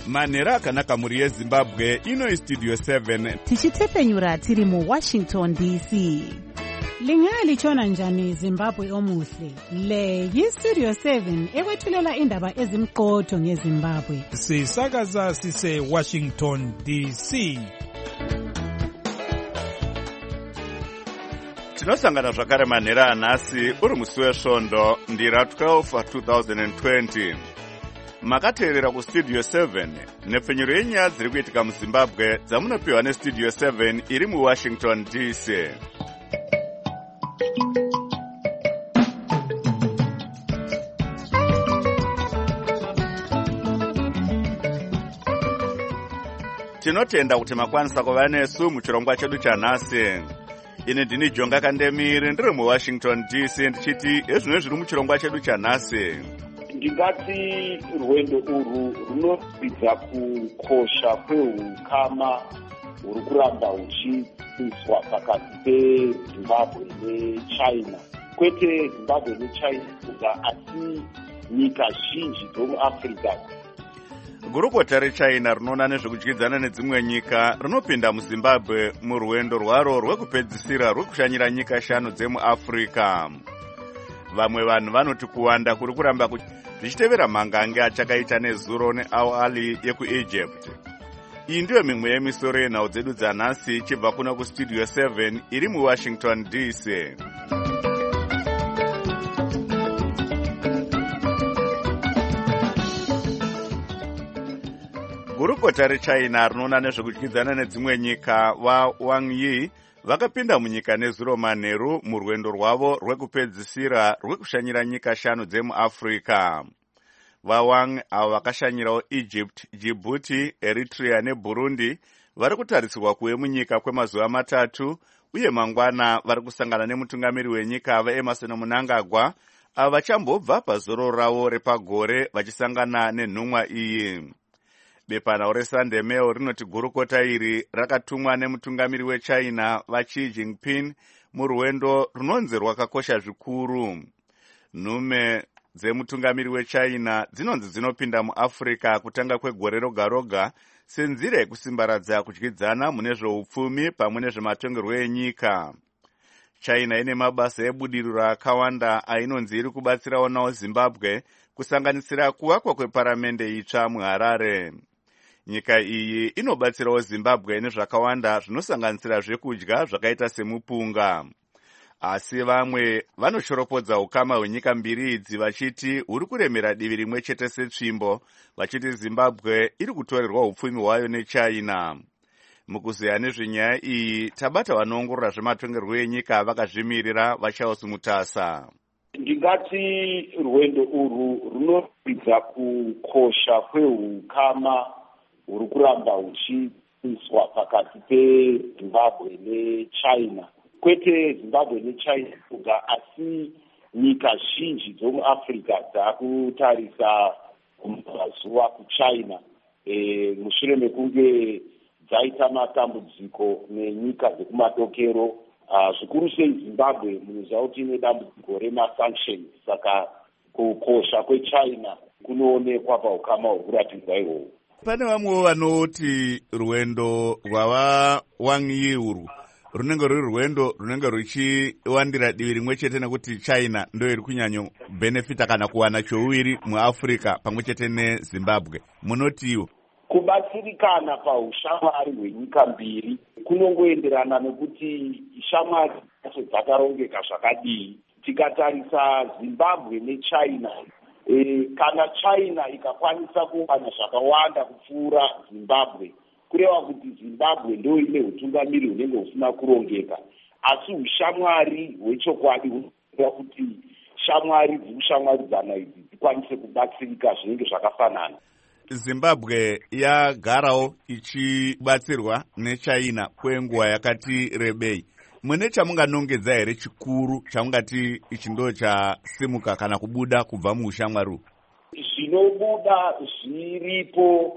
manhero akanaka mhuri yezimbabwe. Ino istudio 7 tichitepenyura tiri muWashington DC. Lingalitshona njani Zimbabwe omuhle? Le yistudio 7 ekwethulela indaba ezimqotho ngeZimbabwe. Sisakaza sise Washington DC. tinosangana zvakare manhero anhasi uri musi wesvondo ndira 12 2020. makateerera kustudio 7 nepfenyuro yenyaya dziri kuitika muzimbabwe dzamunopiwa nestudio 7 iri muWashington DC. tinotenda kuti makwanisa kuva nesu muchirongwa chedu chanhasi. ini ndini Jonga Kandemiri ndiri muWashington DC ndichiti ezvino zviri muchirongwa chedu chanhasi. Ndingati rwendo urwu runoridza kukosha kweukama huri kuramba huchiiswa pakati peZimbabwe neChina. Kwete Zimbabwe neChina kuga, asi nyika zhinji dzomuAfrica. gurukota reChina rinoona nezvekudyidzana nedzimwe nyika rinopinda muZimbabwe murwendo rwaro rwekupedzisira rwekushanyira nyika 5 dzemuAfrica. vamwe vanhu vanoti kuwanda kuri kuramba zvichitevera mhangange achakaita nezuro neAwali yekuEgypt. iyi ndiyo mimwe yemisoro yenhau dzedu dzanhasi ichibva kuno kustudio 7 iri muWashington DC. gurukota reChina rinoona nezvekudyidzana nedzimwe nyika vaWang Yi vakapinda munyika nezuro manheru murwendo rwavo rwekupedzisira rwekushanyira nyika 5 dzemuAfrica. vaWang avo vakashanyirawo Egypt, Djibouti, Eritrea neBurundi vari kutarisirwa kuve munyika kwemazuva 3 uye mangwana vari kusangana nemutungamiri wenyika vaEmerson Mnangagwa avo vachambobva pazoro ravo repagore vachisangana nenhumwa iyi. bepanhau reSunday Mail rinoti gurukota iri rakatumwa nemutungamiri weChina vaXi Jinping murwendo runonzi rwakakosha zvikuru. nhume dzemutungamiri weChina dzinonzi dzinopinda muAfrica kutanga kwegore roga roga senzira yekusimbaradza kudyidzana mune zveupfumi pamwe nezvematongerwo enyika. China ine mabasa ebudiriro akawanda ainonzi iri kubatsirawo nawo Zimbabwe, kusanganisira kuvakwa kweparamende itsva muHarare. nyika iyi inobatsirawo Zimbabwe nezvakawanda zvinosanganisira zvekudya zvakaita semupunga. asi vamwe vanoshoropodza ukama hwenyika mbiri idzi vachiti huri kuremera divi rimwe chete setsvimbo, vachiti Zimbabwe iri kutorerwa upfumi hwayo neChina. mukuzeya nezvenyaya iyi tabata vanoongorora zvematongerwo enyika vakazvimirira vaCharles Mutasa. Ndingati rwendo urwu runoridza kukosha kweukama huri kuramba huchiiswa pakati peZimbabwe neChina. kwete Zimbabwe neChina kuga, asi nyika zhinji dzomuAfrica dzakutarisa kumazuva kuChina mushure mekunge dzaita matambudziko nenyika dzekumadokero. zvikuru sei Zimbabwe munoziva kuti ine dambudziko remasanctions, saka kukosha kweChina kunoonekwa paukama huri kuratidzwa ihwohwo. pane vamwewo vanoti rwendo rwavaWang Yi urwu runenge ruri rwendo runenge ruchiwandira divi rimwe chete nekuti China ndo iri kunyanyo benefita kana kuwana chouiri muAfrica pamwe chete neZimbabwe. munotiwo kubatsirikana paushamwari hwenyika mbiri kunongoenderana nekuti shamwari dzacho dzakarongeka zvakadii. tikatarisa Zimbabwe neChina, kana China ikakwanisa kuwana zvakawanda kupfuura Zimbabwe, kureva kuti Zimbabwe ndo ine utungamiri hunenge husina kurongeka. asi ushamwari hwechokwadi hunoita kuti shamwari dzikushamwaridzana idzi dzikwanise kubatsirika zvinenge zvakafanana. Zimbabwe yagarawo ichibatsirwa neChina kwenguva yakati rebei. mune chamunganongedza here chikuru chamungati ichi ndo chasimuka kana kubuda kubva muushamwari? zvinobuda zviripo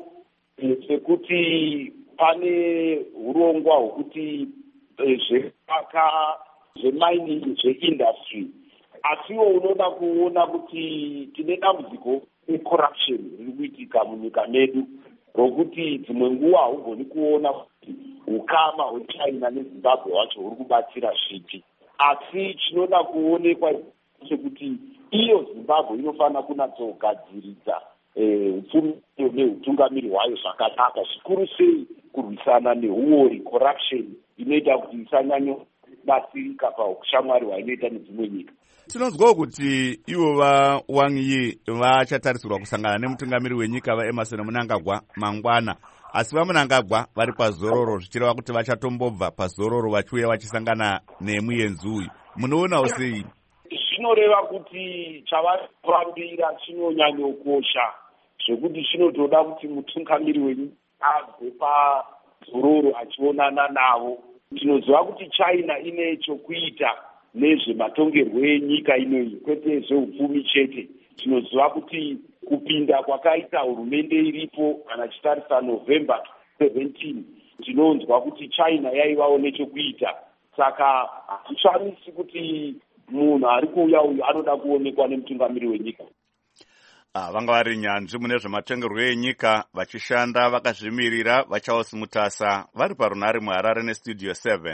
sekuti pane urongwa hwekuti zvepaka zvemining zveindustry, asiwo unoda kuona kuti tine dambudziko recorruption riri kuitika munyika medu. rokuti dzimwe nguva haugoni kuona kuti ukama hwechina nezimbabwe wacho huri kubatsira zvipi. Asi chinoda kuonekwa chekuti iyo Zimbabwe inofanira kunatsogadziridza upfumi neutungamiri hwayo zvakanaka, zvikuru sei kurwisana neuori, corruption inoita kuti isanyanyobatsirika paushamwari hwainoita nedzimwe nyika. Tinonzwawo kuti ivo vaWang Yi vachatarisirwa kusangana nemutungamiri wenyika vaEmmerson Mnangagwa mangwana, asi vaMnangagwa vari pazororo, zvichireva kuti vachatombobva pazororo vachiuya vachisangana nemuenzi uyu. Munoonawo sei? Zvinoreva kuti chavapambira chinonyanyokosha, zvekuti chinotoda kuti mutungamiri wenyika abve pazororo achionana navo. Tinoziva kuti China ine chokuita nezvematongerwo enyika inoyi, kwete zveupfumi chete. Tinoziva kuti kupinda kwakaita hurumende iripo kana chitarisa November 17, tinonzwa kuti China yaivawo nechokuita. Saka hatichamisi kuti munhu ari kuuya uyu anoda kuonekwa nemutungamiri wenyika. Vanga vari nyanzvi mune zvematongerwo enyika vachishanda vakazvimirira vachaosimutasa vari parunhare muHarare neStudio 7.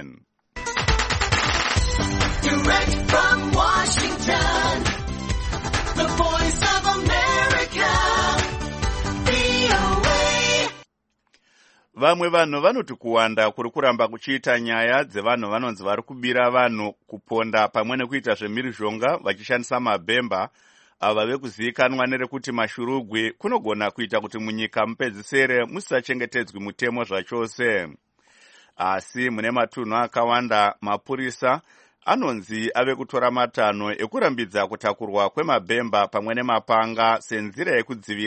Direct from Washington, the Voice of America, VOA. Vamwe vanhu vanoti kuwanda kuri kuramba kuchiita nyaya dzevanhu vanonzi vari kubira vanhu kuponda pamwe nekuita zvemhirizhonga vachishandisa mabhemba ava vekuzivikanwa nerekuti mashurugwi kunogona kuita kuti munyika mupedzisere musisachengetedzwi mutemo zvachose. Asi mune matunhu akawanda mapurisa anonzi ave kutora matanho ekurambidza kutakurwa kwemabhemba pamwe nemapanga senzira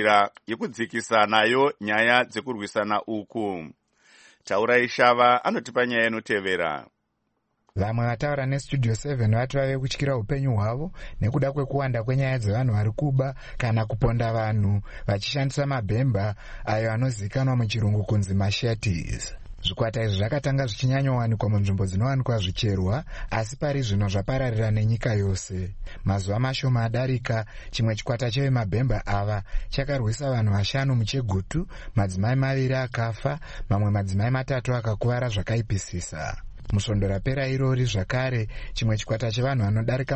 yekudzikisa nayo nyaya dzekurwisana uku. Taurai Shava anotipa nyaya inotevera. Vamwe vataura neStudio 7 vati vave kutyira upenyu hwavo nekuda kwekuwanda kwenyaya dzevanhu vari kuba kana kuponda vanhu vachishandisa mabhemba ayo anozivikanwa muchirungu kunzi machetes. Zvikwata izvi zvakatanga zvichinyanyowanikwa munzvimbo dzinowanikwa zvicherwa, asi pari zvino zvapararira nenyika yose. Mazuva mashoma adarika, chimwe chikwata chevemabhemba ava chakarwisa vanhu 5 muChegutu, madzimai 2 akafa, mamwe madzimai 3 akakuvara zvakaipisisa. Musvondo rapera irori zvakare, chimwe chikwata chevanhu vanodarika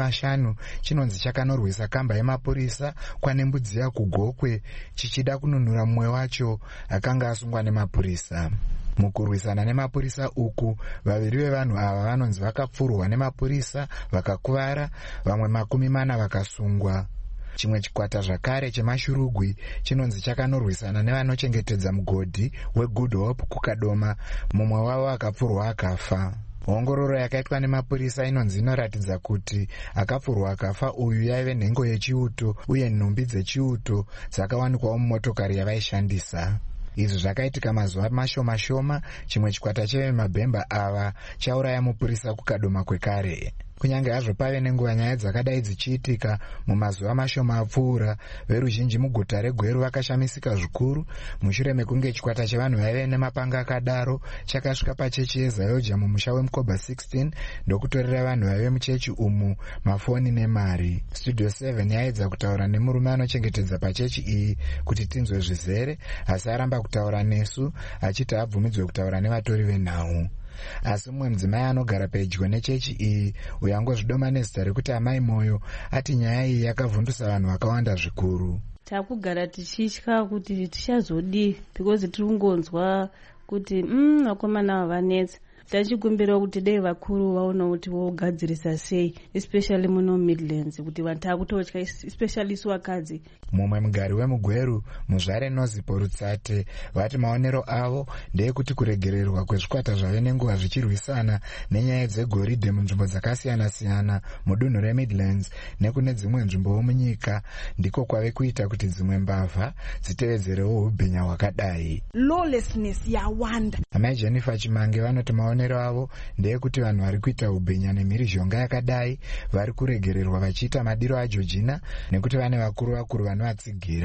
50 chinonzi chakanorwisa kamba yemapurisa kwaNembudziya kuGokwe, chichida kununura mumwe wacho akanga asungwa nemapurisa. Mukurwisana nemapurisa uku, 2 vevanhu ava vanonzi vakapfurwa nemapurisa vakakuvara, vamwe 40 vakasungwa. Chimwe chikwata zvakare chemashurugwi chinonzi chakanorwisana nevanochengetedza mugodhi weGood Hope kuKadoma, mumwe wavo akapfurwa akafa. Ongororo yakaitwa nemapurisa inonzi inoratidza kuti akapfurwa akafa uyu yaive nhengo yechiuto uye nhumbi dzechiuto dzakawanikwawo mumotokari yavaishandisa. Izvi zvakaitika mazuva mashoma-shoma. Chimwe chikwata chevemabhemba ava chauraya mupurisa kuKadoma kwekare. Kunyange hazvo pave nenguva nyaya dzakadai dzichiitika mumazuva mashoma apfuura, veruzhinji muguta reGweru vakashamisika zvikuru mushure mekunge chikwata chevanhu vaive nemapanga akadaro chakasvika pachechi yeZayoja mumusha weMukoba 16 ndokutorera vanhu vaive muchechi umu mafoni nemari. Studio 7 yaedza kutaura nemurume anochengetedza pachechi iyi kuti tinzwe zvizere, asi aramba kutaura nesu achiti abvumidzwe kutaura nevatori venhau. Asi mumwe mudzimai anogara pedyo nechechi iyi uyangozvidoma nezita rekuti Amai Moyo ati nyaya iyi yakavhundusa vanhu vakawanda zvikuru. Takugara tichitya kuti tichazodii because tiri kungonzwa kuti vakomana vavanetsa. Tachikumbira kuti dai vakuru vaona kuti vogadzirisa sei, especially muno Midlands, kuti vanhu takutotya, especially isu vakadzi. Mumwe mugari wemuGweru, Muzvare Nozipo Rutsate, vati maonero avo ndeyekuti kuregererwa kwezvikwata zvave nenguva zvichirwisana nenyaya dzegoridhe munzvimbo dzakasiyana-siyana mudunhu reMidlands nekune dzimwe nzvimbowo munyika ndiko kwave kuita kuti dzimwe mbavha dzitevedzerewo ubhinya hwakadai. Lawlessness yawanda. Amai Jennifer Chimange vanoti maonero avo ndeyekuti vanhu vari kuita ubhinya nemhirizhonga yakadai vari kuregererwa vachiita madiro aJojina nekuti vane vakuru vanovatsigira.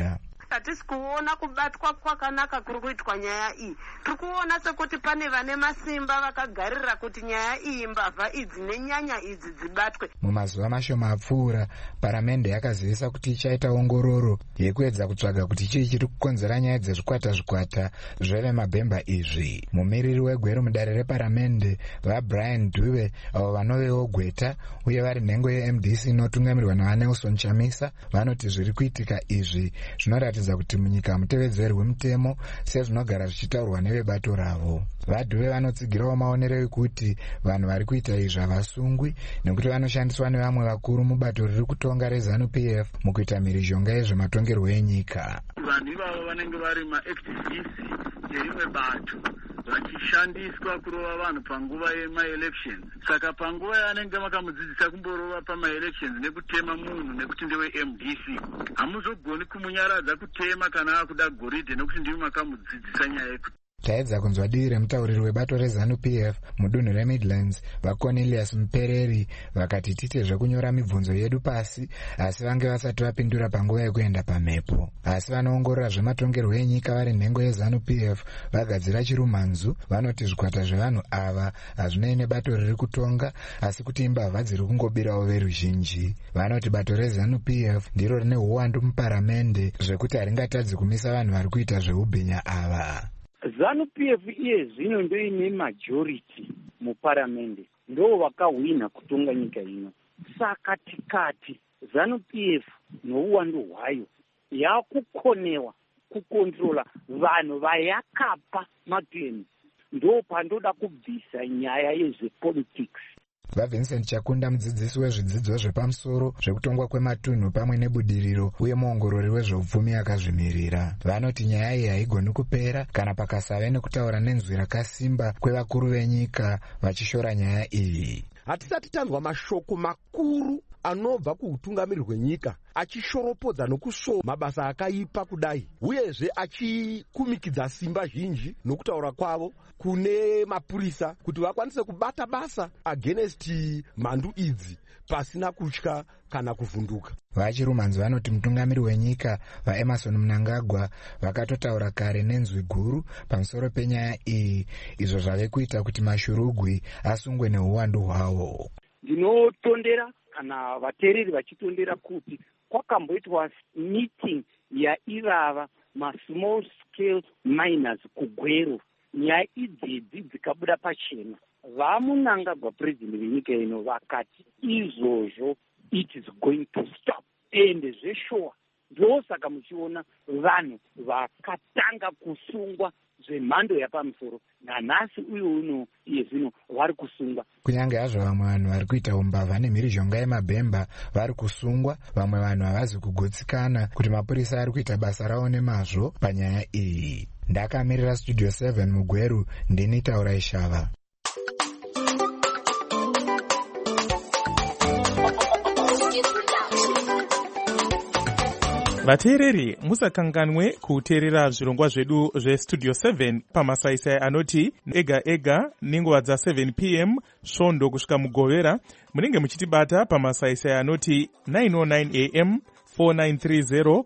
hatisi kuona kubatwa kwakanaka kuri kuitwa nyaya iyi. Tiri kuona sekuti pane vane masimba vakagarira kuti nyaya iyi, mbavha idzi nenyanya idzi dzibatwe. Mumazuva mashoma apfuura, paramende yakazivisa kuti ichaita ongororo yekuedza kutsvaga kuti chii chiri kukonzera nyaya dzezvikwata zvevemabhemba izvi. Mumiriri wegweru mudare reparamende vaBrian Dube, avo vanovewo gweta uye vari nhengo yeMDC inotungamirwa naVanelson Chamisa, vanoti zviri kuitika izvi zvinoratidza kuti munyika hamutevedzerwi mutemo sezvinogara zvichitaurwa nevebato ravo. VaDube vanotsigirawo maonero ekuti vanhu vari kuita izvi havasungwi nekuti vanoshandiswa nevamwe vakuru mubato riri kutonga reZANU-PF mukuita mhirizhonga yezvematongerwo enyika. Vanhu ivavo vanenge vari maactivists yerimwe bato vachishandiswa kurova vanhu panguva yemaelections. Saka panguva yaanenge makamudzidzisa kumborova pamaelections nekutema munhu nekuti ndewe MDC, hamuzogoni kumunyaradza kutema kana akuda goridhe nekuti ndiwe makamudzidzisa nyaya yekuti. Taedza kunzwa divi remutauriri webato reZANU-PF mudunhu reMidlands vaCornelius Mpereri vakati tite zvekunyora mibvunzo yedu pasi, asi vange vasati vapindura panguva yekuenda pamhepo. Asi vanoongorora zvematongerwo enyika vari nhengo yeZANU-PF vagadzira chirumanzu vanoti zvikwata zvevanhu ava hazvinei nebato riri kutonga, asi kuti imbavha dziri kungobirawo veruzhinji. Vanoti bato reZANU-PF ndiro rine uwandu muparamende zvekuti haringatadzi kumisa vanhu vari kuita zveubhinya ava. ZANU-PF iye zvino ndoine majority muparamende, ndo vakahwina kutonga nyika ino. Saka tikati ZANU-PF nouwandu hwayo yakukonewa kukontrola vanhu vayakapa matemu, ndo pandoda kubvisa nyaya yezvepolitics. VaVincent Chakunda, mudzidzisi wezvidzidzo zvepamusoro zvekutongwa kwematunhu pamwe nebudiriro uye muongorori wezveupfumi akazvimirira, vanoti nyaya iyi haigoni kupera kana pakasave nekutaura nenzwi rakasimba kwevakuru venyika vachishora nyaya iyi. Hatisati tanzwa mashoko makuru anobva kuutungamiri hwenyika achishoropodza nokushowa mabasa akaipa kudai, uyezve achikumikidza simba zhinji nokutaura kwavo kune mapurisa kuti vakwanise kubata basa against mhandu idzi pasina kutya kana kuvhunduka. Vachirumanzi vanoti mutungamiri wenyika vaEmerson Mnangagwa vakatotaura kare nenzwi guru pamusoro penyaya iyi, izvo zvave kuita kuti mashurugwi asungwe neuwandu hwawo. Ndinotondera kana vateereri vachitondera kuti kwakamboitwa meeting yaivava masmall scale miners kugweru. Nyaya idzidzi dzikabuda pachena. VaMnangagwa president venyika ino vakati izvozvo it is going to stop, ende zveshowa ndosaka muchiona vanhu vakatanga kusungwa zvemhando yapamusoro nanhasi uye uno iye zvino vari kusungwa. Kunyange hazvo vamwe vanhu vari kuita umbavha nemhirizhonga yemabhemba vari kusungwa, vamwe vanhu havazi kugotsikana kuti mapurisa ari kuita basa ravo nemazvo panyaya iyi. Ndakamirira Studio 7 mugweru, ndini Taura Ishava. Vateereri, musakanganwe kuteerera zvirongwa zvedu zveStudio 7 pamasaisai anoti ega ega nenguva dza7 p.m. svondo kusvika mugovera. Munenge muchitibata pamasaisai anoti 909 am 4930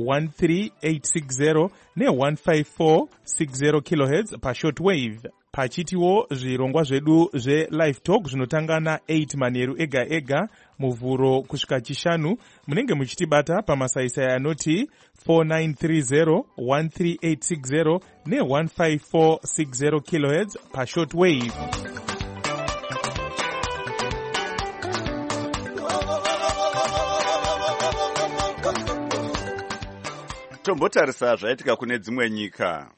13860 ne15460 kHz pashortwave. Pachitiwo zvirongwa zvedu zve-live talk zvinotanga na8 manheru ega ega muvhuro kusvika chishanu. Munenge muchitibata pamasaisai anoti 4930 13860 ne15460 kHz pashortwave. Tombotarisa zvaitika kune dzimwe nyika.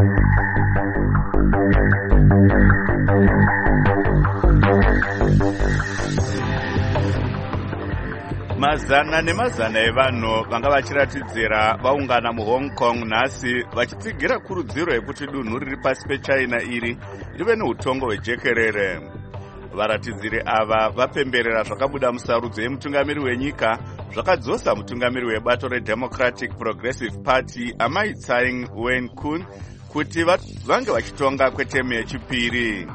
Mazana nemazana evanhu vanga vachiratidzira vaungana muHong Kong nhasi vachitsigira kurudziro yekuti dunhu riri pasi peChina iri rive neutongo hwejekerere. Varatidziri ava vapemberera zvakabuda musarudzo yemutungamiri wenyika zvakadzosa mutungamiri webato reDemocratic Progressive Party Amai Tsai Ing-wen kuti vange vachitonga kwetemu yechipiri.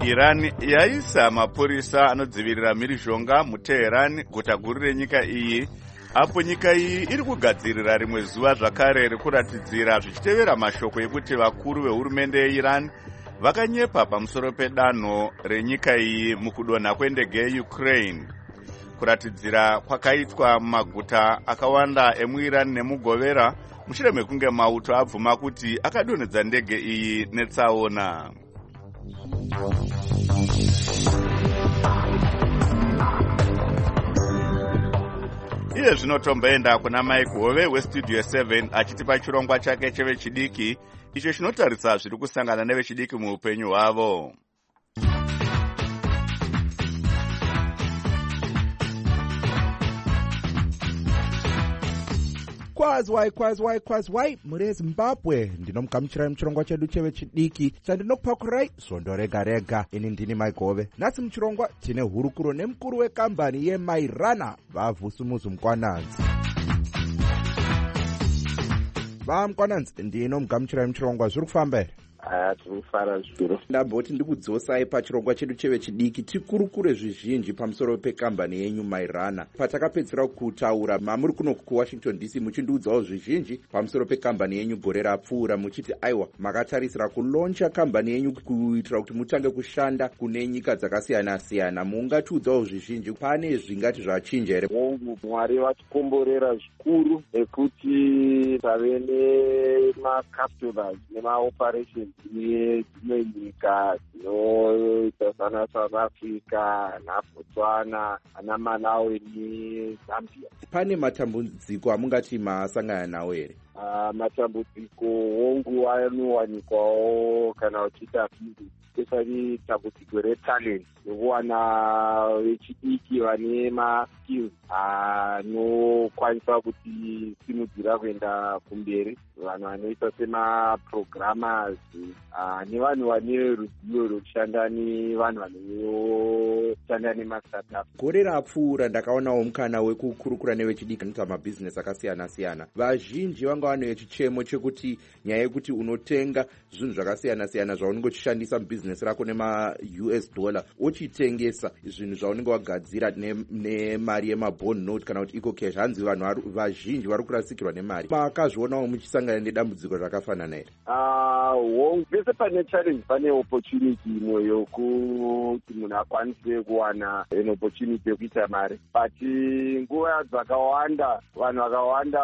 Iran yaisa mapurisa anodzivirira mhirizhonga muTeheran, guta guru renyika iyi, apo nyika iyi iri kugadzirira rimwe zuva zvakare rekuratidzira zvichitevera mashoko ekuti vakuru vehurumende yeIran vakanyepa pamusoro pedanho renyika iyi mukudonha kwendege yeUkraine. Kuratidzira kwakaitwa mumaguta akawanda emuIran nemugovera mushure mekunge mauto abvuma kuti akadonhedza ndege iyi netsaona. Iye zvinotomboenda kuna Mike Hove westudio 7 achitipa chirongwa chake chevechidiki, icho chinotarisa zviri kusangana nevechidiki muupenyu hwavo. Kwazwai muri Zimbabwe, ndinomugamuchirai muchirongwa chedu chevechidiki chandinokupakurai svondo rega rega. Ini ndini Mike Hove. Nhasi muchirongwa tine hurukuro nemukuru wekambani yeMairana, vaVusumuzu Mkwananzi. VaMkwananzi, ndinomugamuchirai muchirongwa, zviri kufamba here? Tirikufara zvikuru. Ndamboti ndikudzosai pachirongwa chedu chevechidiki tikurukure zvizhinji pamusoro pekambani yenyu Mairana. Patakapedzera kutaura mamuri kuno kuWashington DC muchindiudzawo zvizhinji pamusoro pekambani yenyu gore rapfuura, muchiti aiwa makatarisira kuloncha kambani yenyu kuitira kuti mutange kushanda kune nyika dzakasiyana siyana. Mungatiudzawo zvizhinji, pane zvingati zvachinja here? Mwari vatikomborera zvikuru ekuti tave nemacapitals nemaoperations dzimwe nyika dzinoita sana South Africa, naBotswana, ana Malawi neZambia. Pane matambudziko amungati masangana nawo here? Matambudziko hongu anowanikwawo kana uchiita bhizi, especially tambudziko retalent, nekuwana vechidiki vane maskills anokwanisa kuti simudzira kuenda kumberi, vanhu vanoita semaprogrammers nevanhu vane ruzivo rwekushanda nevanhu vanoshanda nemastartup. Gore rapfuura ndakaonawo mukana wekukurukura nevechidiki anoita mabhizinesi akasiyana siyana. Vazhinji vanga vane chichemo chekuti nyaya yekuti unotenga zvinhu zvakasiyana siyana zvaunenge uchishandisa mubhizinesi rako nema-US dollar, uchitengesa zvinhu zvaunenge wagadzira nemari yemabond note kana kuti eco cash. Hanzi vanhu vazhinji vari kurasikirwa nemari. Makazvionawo muchisangana nedambudziko zvakafanana here? Pese pane challenge pane opportunity imwe yokuti munhu akwanise kuwana an opportunity yekuita mari, but nguva dzakawanda vanhu vakawanda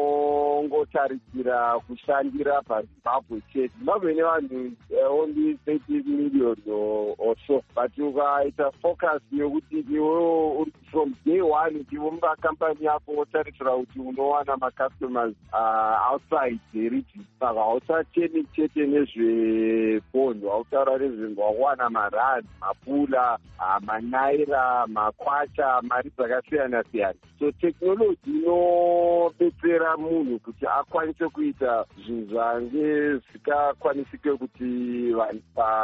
vanongotarisira kushandira paZimbabwe chete. Zimbabwe ine vanhu only 30 million or so, but ukaita focus yokuti iwewo from day one iwe mukambani yako wotarisira kuti unowana macustomers outside the region, saka hausatemi chete nezvebhondo, hautaura nezvinhu wakuwana marand, mapula, manaira, makwacha, mari dzakasiyana siyana. So technology inobetsera munhu kuti akwanise kuita zvinhu zvange zvikakwanisike kuti vanhu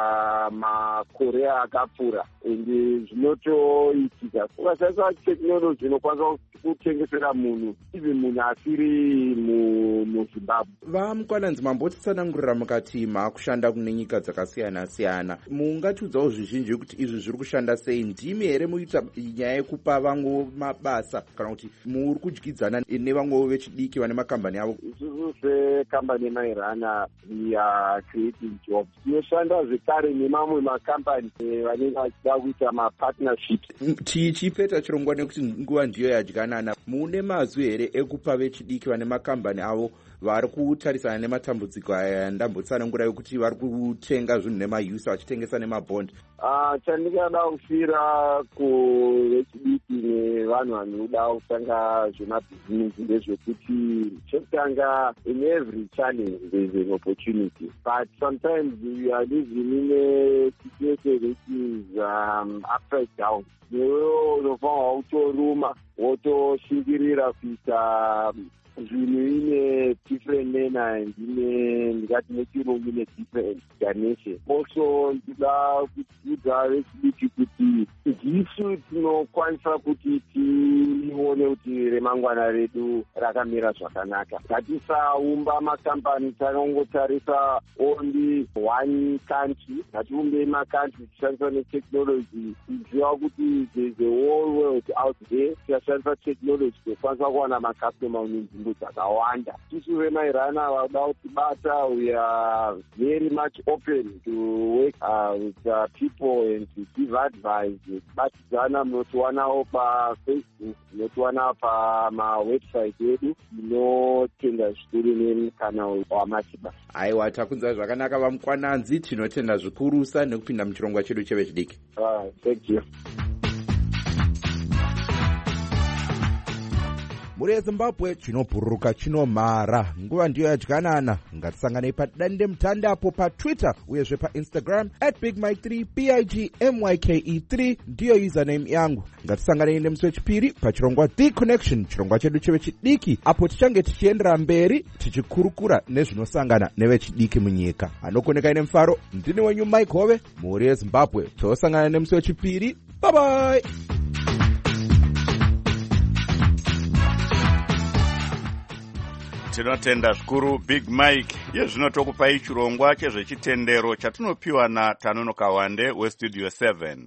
pamakore akapfuura, ende zvinotoitika. Ukashandisa technology inokwanisa kutengesera munhu even munhu asiri muZimbabwe. VaMkwananzi, mambotitsanangurira mukati makushanda kune nyika dzakasiyana siyana. Mungatiudzawo zvizhinji kuti izvi zviri kushanda sei? Ndimi here muita nyaya yekupa vamwe mabasa kana kuti muri kudyidzana nevamwewo vechidiki vane makambani avo? Isusu sekambani yeMairana we are creating jobs. Tinoshanda zvekare nemamwe makambani vanenge vachida kuita mapartnerships. Tichipeta chirongwa nekuti nguva ndiyo yadyanana, mune mazwi here ekupa vechidiki vane makambani avo vari kutarisana nematambudziko aya ndambotsanangura yokuti vari kutenga zvinhu nemausa vachitengesa nemabond? Chandingada kufira kuvechidiki nevanhu vanoda kutanga zvemabhizinesi ndezvekuti chekutanga, in every challenge there is an opportunity, but sometimes we are living in a situation which is upside down. Newewo unofanwa utoruma wotoshingirira kuita zvinhu ine different manner and ndingati nechirungu ine different dimension. Also ndida kuudza vechidiki kuti ndisu tinokwanisa kuti tione kuti remangwana redu rakamira zvakanaka. Ngatisaumba makambani tanongotarisa only one country, ngatiumbe makantri tichishandisa netechnology, tiziva kuti there's a whole world out there. Tichashandisa technology tokwanisa kuwana makastoma munzvimbo dzakawanda. Tisu vemairana vada kutibata, we are very much open to work with people and to give advice. Batidzana munotiwanawo paFacebook, munotiwana pamawebsite edu, tinotenda zvikuru nemukana wamatiba. Aiwa, takunzwa zvakanaka vamukwananzi, tinotenda zvikurusa nekupinda muchirongwa chedu chevechidiki. Thank you. Mhuri yeZimbabwe chinobhururuka chinomhara, nguva ndiyo yadyanana. Ngatisanganei padande mutande apo paTwitter uyezve paInstagram @BigMike3 BIGMYKE3 ndiyo username yangu. Ngatisanganei nemusi wechipiri pachirongwa The Connection, chirongwa chedu chevechidiki, apo tichange tichiendera mberi tichikurukura nezvinosangana nevechidiki munyika. Anokoneka ine mufaro, ndini wenyu Mike Hove, mhuri yeZimbabwe. Tosangana nemusi wechipiri. Bye bye. Tinotenda zvikuru Big Mike. Yezvino tokupai chirongwa chezvechitendero chatinopiwa naTanonoka Wande weStudio 7.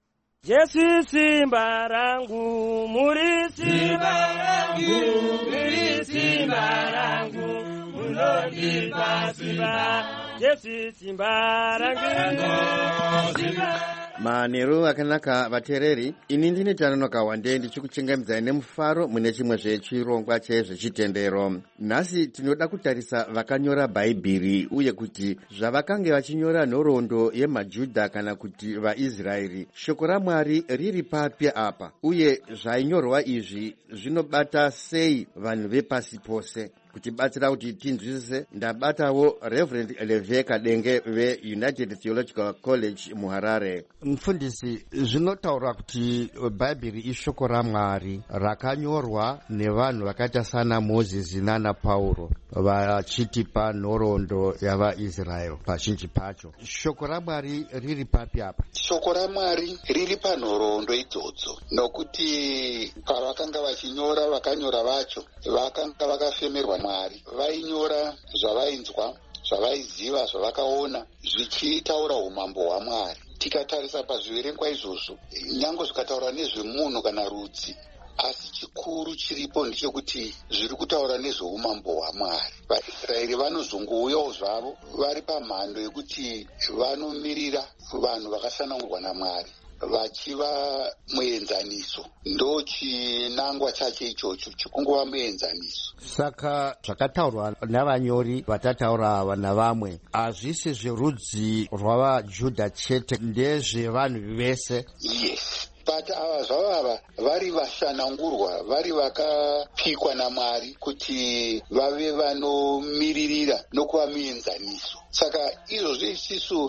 Jesu simba rangu, muri simba rangu, muri simba rangu, munondipa simba. Jesu simba rangu, simba. Manheru akanaka vateereri, ini ndini Tanonoka Wande ndichikuchengemidzai nemufaro mune chimwe zvechirongwa chezvechitendero. Nhasi tinoda kutarisa vakanyora bhaibheri uye kuti zvavakange vachinyora nhoroondo yemaJudha kana kuti vaIsraeri, shoko raMwari riri papi apa, uye zvainyorwa izvi zvinobata sei vanhu vepasi pose. Kutibatsira kuti tinzwisise, ndabatawo Reverend Leveka Denge veUnited Theological College muHarare. Mufundisi, zvinotaura kuti bhaibheri ishoko raMwari rakanyorwa nevanhu vakaita sana Mozisi nana Pauro vachitipa nhoroondo yavaIsraeri pazhinji pacho. Shoko raMwari riri papi apa? Shoko raMwari riri panhoroondo idzodzo, nokuti pavakanga vachinyora vakanyora vacho vakanga vakafemerwa Mwari. Vainyora zvavainzwa, zvavaiziva, zvavakaona zvichitaura umambo hwaMwari. Tikatarisa pazviverengwa izvozvo, nyange zvikataura nezvemunhu kana rudzi, asi chikuru chiripo ndechekuti zviri kutaura nezveumambo hwaMwari. VaIsraeri vanozongouyawo zvavo vari pamhando yekuti vanomirira vanhu vakasanangurwa naMwari, vachiva muenzaniso. Ndo chinangwa chacho ichocho chikungova muenzaniso. Saka zvakataurwa navanyori vatataura ava navamwe hazvisi zverudzi rwavaJudha chete, ndezvevanhu vese. Yes. But ava zvavava vari vashanangurwa, vari vakapikwa naMwari kuti vave vanomiririra nokuva muenzaniso. Saka izvozvo isusu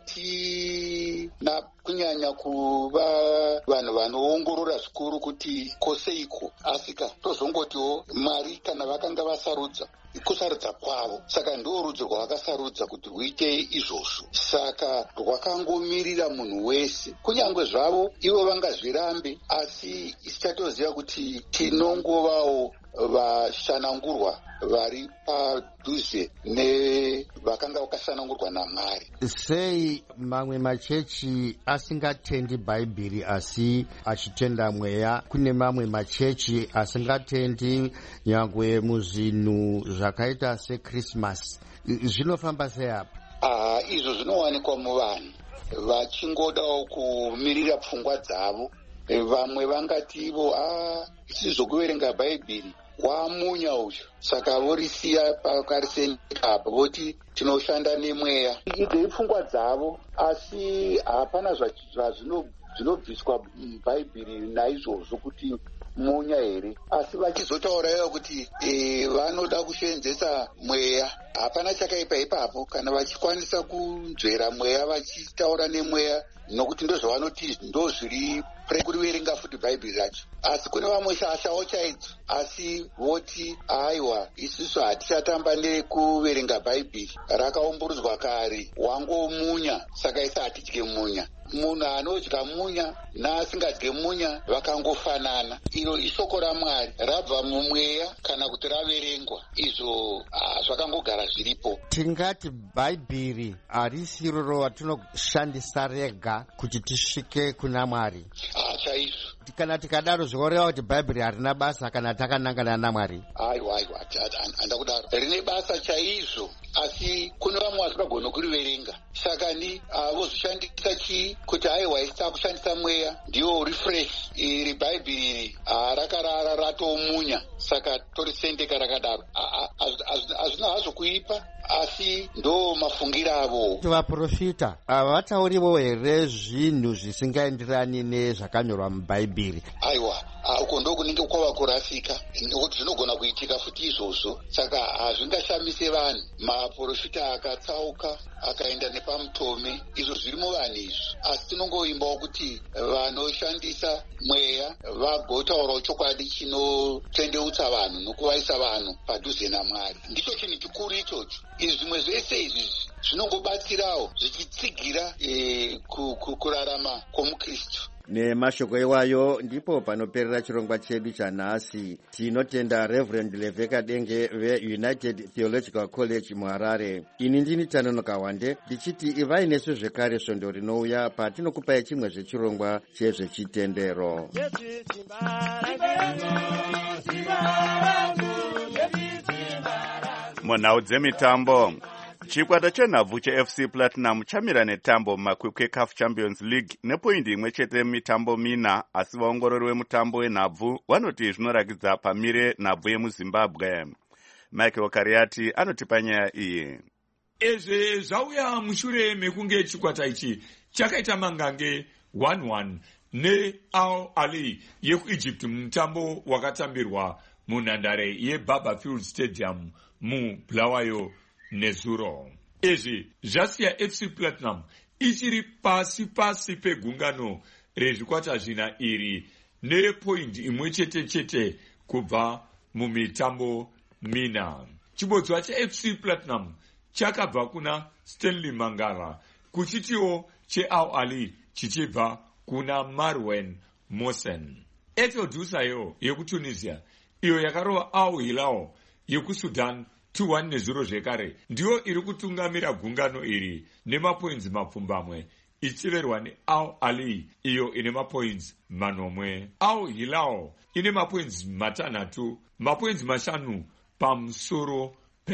hatina kunyanya kuva vanhu vanoongorora zvikuru kuti koseiko, asika tozongotiwo Mwari kana vakanga vasarudza kusarudza kwavo, saka ndo rudzi rwavakasarudza kuti ruite izvozvo. Saka rwakangomirira munhu wese, kunyange zvavo ivo vangazvirambe, asi isichatoziva kuti tinongovawo vashanangurwa vari padhuze nevakanga vakasanangurwa naMwari. Sei mamwe machechi asingatendi bhaibheri asi achitenda mweya? Kune mamwe machechi asingatendi nyangwe muzvinhu zvakaita seChristmas. Zvinofamba sei apa? Izvo zvinowanikwa muvanhu vachingodawo kumirira pfungwa dzavo. Vamwe vangati ivo sizvokuverenga bhaibheri wamunya uyu, saka vorisiya pakarisendeka apa, voti tinoshanda nemweya. Idzo ipfungwa dzavo, asi hapana zvinobviswa mubhaibheri naizvozvo kuti munya here, asi vachizotaurawo kuti vanoda kuseenzesa mweya. Hapana chakaipa ipapo kana vachikwanisa kunzvera mweya vachitaura nemweya, nokuti ndozvavanoti ndozviri kuriverenga futi bhaibheri racho. Asi kune vamwe shashawo chaidzo, asi voti aiwa isusu hatichatamba nekuverenga bhaibheri, rakaumburudzwa kare, wangomunya, saka isi hatidye munya. Munhu anodya munya neasingadye munya vakangofanana. iro ishoko raMwari rabva mumweya kana kuti raverengwa, izvo zvakangogara zviripo. Tingati bhaibheri harisiro ratinoshandisa rega kuti tisvike kuna Mwari. Chaizvo. Kana tikadaro zvoreva kuti bhaibheri harina basa kana takanangana naMwari. Aiwa, handa kudaro. Rine basa chaizvo, asi kune vamwe vasingagona kuriverenga. Saka ni vozoshandisa chii kuti aiwa isita kushandisa mweya ndiwo refresh. Iri bhaibheri rakarara ratomunya, saka torisendeka rakadaro. Hazvina hazvo kuipa, asi ndo mafungiro avo. Vaprofita vatauriwo here zvinhu zvisingaenderani nezvakanyorwa mubhaibheri? Aiwa, uko ndo kunenge kwava kurasika, nekuti zvinogona kuitika futi izvozvo. Saka hazvingashamise vanhu. Maprofita akatsauka akaenda nepamutome, izvo zvirimo vanhu izvo. Asi tinongoimbawo kuti vanoshandisa mweya vagotaurawo chokwadi chinotendeutsa vanhu nokuvaisa vanhu padhuze naMwari. Ndicho chinhu chikuru ichocho. Izvi zvimwe zvese izvi zvinongobatsirawo zvichitsigira kurarama kwomukristu. Nemashoko iwayo ndipo panoperera chirongwa chedu chanhasi. Tinotenda Reverend Leveka Denge veUnited Theological College muHarare. Ini ndini Tanonoka Wande ndichiti ivai nesu zvekare svondo rinouya patinokupai chimwe zvechirongwa chezvechitendero. Munhau dzemitambo, chikwata chenhabvu cheFC Platinum chamira netambo mumakwikwi eCAF Champions League nepoindi imwe chete mitambo mina, asi vaongorori vemutambo wenhabvu vanoti zvinorakidza pamire nhabvu yemuZimbabwe. Michael Kariati anotipa nyaya iyi. Izvi zvauya mushure mekunge chikwata ichi chakaita mangange 1-1 neAl Ahly yekuEgypt mutambo wakatambirwa munhandare yeBaba Field Stadium muBulawayo nezuro. Izvi zvasiya FC Platinum ichiri pasi pegungano rezvikwata zvina iri nepoindi imwe chete kubva mumitambo mina. Chibodzwa cheFC Platinum chakabva kuna Stanley Mangala, kuchitiwo cheAl Ahly chichibva kuna Marwan Mohsen. Etoile du Sahel yekuTunisia iyo yakarova Al Hilal yekuSudan 2-1 nezuro zvekare ndiyo iri kutungamira gungano iri nemapoints mapfumbamwe ichiverwa neAl Ahly iyo ine mapoints manomwe. Al Hilal ine mapoints matanhatu, mapoints mashanu pamusoro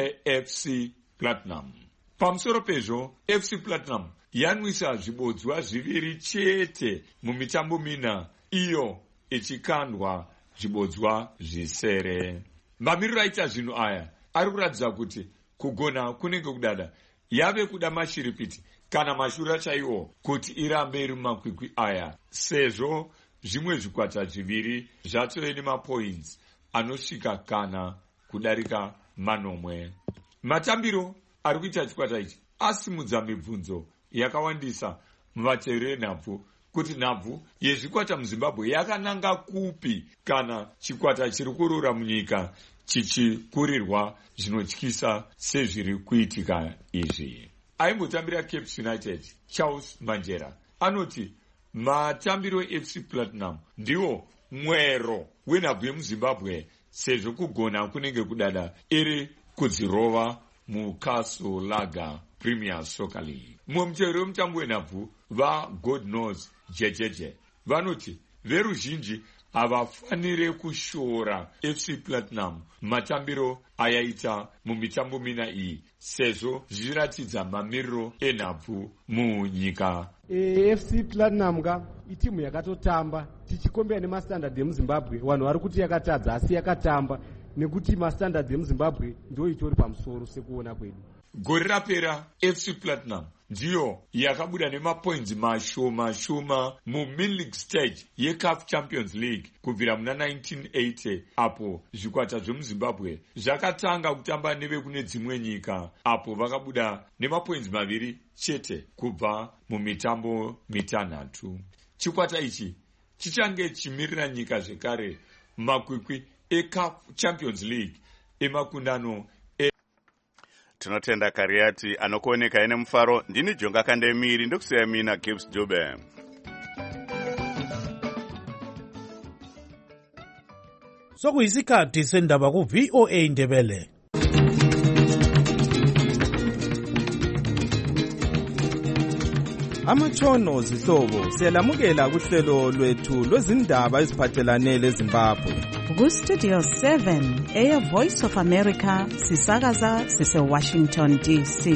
peFC Platinum. Pamusoro pezvo FC Platinum yanwisa zvibodzwa zviviri chete mumitambo mina, iyo ichikandwa zvibodzwa zvisere. Mamiriro aita zvinhu aya ari kuratidza kuti kugona kunenge kudada yave kuda mashiripiti kana mashura chaiwo kuti irambe iri mumakwikwi aya, sezvo zvimwe zvikwata zviviri zvatove nemapoints anosvika kana kudarika manomwe. Matambiro ari kuita chikwata ichi asimudza mibvunzo yakawandisa muvateeri venhabvu kuti nhabvu yezvikwata muZimbabwe yakananga kupi kana chikwata chiri kurura munyika chichikurirwa zvinotyisa sezviri kuitika izvi. Aimbotambira Cape United Charles Manjera anoti matambiro eFC Platinum ndiwo mwero wenhabvu yemuZimbabwe, sezvo kugona kunenge kudada iri kudzirova muCastle Lager Premier Soccer League. Mumwe muteeri wemutambo wenhabvu vaGod Knows jejeje vanoti veruzhinji havafanire kushora FC Platinum matambiro ayaita mumitambo mina iyi, sezvo zvichiratidza mamiriro enhabvu munyika. FC Platinum itimu yakatotamba tichikombera nemastandard emuZimbabwe. Vanhu vari kuti yakatadza, asi yakatamba nekuti mastandard emuZimbabwe ndio itori pamusoro sekuona kwedu. Gore rapera FC Platinum ndiyo yakabuda nemapoints mashoma muMin League stage yeCAF Champions League kubvira muna 1980, apo zvikwata zvemuZimbabwe zvakatanga kutamba nevekune dzimwe nyika, apo vakabuda nemapoints maviri chete kubva mumitambo mitanhatu. Chikwata ichi chichange chimirira nyika zvekare mumakwikwi eCAF Champions League emakundano. Tinotenda Kariati anokuoneka ine mufaro. Ndini Jonga Kandemiri ndokusiya mina Gibbs Dube. Sokuyisikhathi sendaba ku VOA Indebele. Amatshono zihlobo siyalamukela kuhlelo lwethu lwezindaba eziphathelane leZimbabwe. Ku-Studio 7 Air Voice of America sisakaza sise-Washington DC.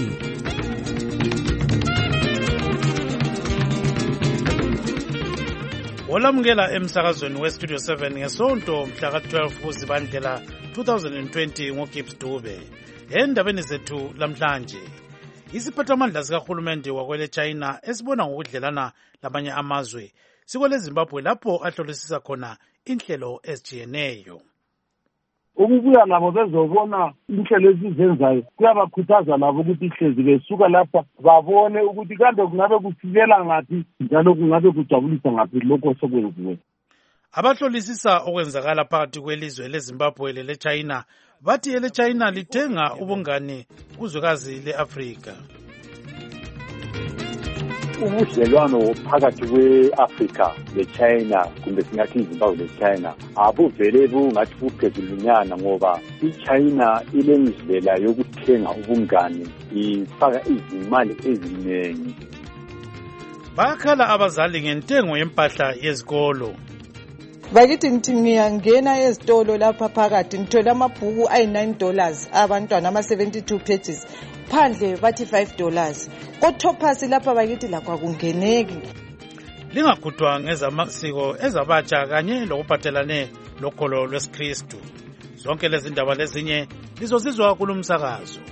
Olamukela emsakazweni we-Studio 7 ngesonto mhla ka-12 kuZibandlela 2020 ngoGibbs Dube. Endabeni zethu lamhlanje, isiphathamandla sikahulumende wakwele China esibona ngokudlelana lamanye amazwe sikwele Zimbabwe lapho ahlolisisa khona inhlelo ezijiyeneyo. Ukubuya nabo bezobona inhlelo ezizenzayo kuyabakhuthaza nabo ukuthi ihlezi besuka lapha babone ukuthi kanti kungabe kufikela ngaphi njalo kungabe kujabulisa ngaphi lokho sokwenziwe. Abahlolisisa okwenzakala phakathi kwelizwe leZimbabwe lele-China bathi ele-China lithenga ubungane kuzwekazi le-Afrika. Ubudlelwano phakathi kwe-Afrika le-China kumbe singathi iZimbabwe le-China abuvele bungathi buphezulunyana ngoba i-China ilendlela yokuthenga ubungane ifaka izimali eziningi. Bayakhala abazali ngentengo yempahla yezikolo. Bakithi ngithi ngiyangena ezitolo lapha phakathi ngithola amabhuku $9 abantwana ama-72 pages phandle bathi $5 koTopaz lapha bakithi lakho akungeneki. Lingakhuthwa ngezamasiko ezabatsha kanye lokuphathelane lokholo lwesikristu. Zonke lezi ndaba lezinye lizozizwa kulumsakazo.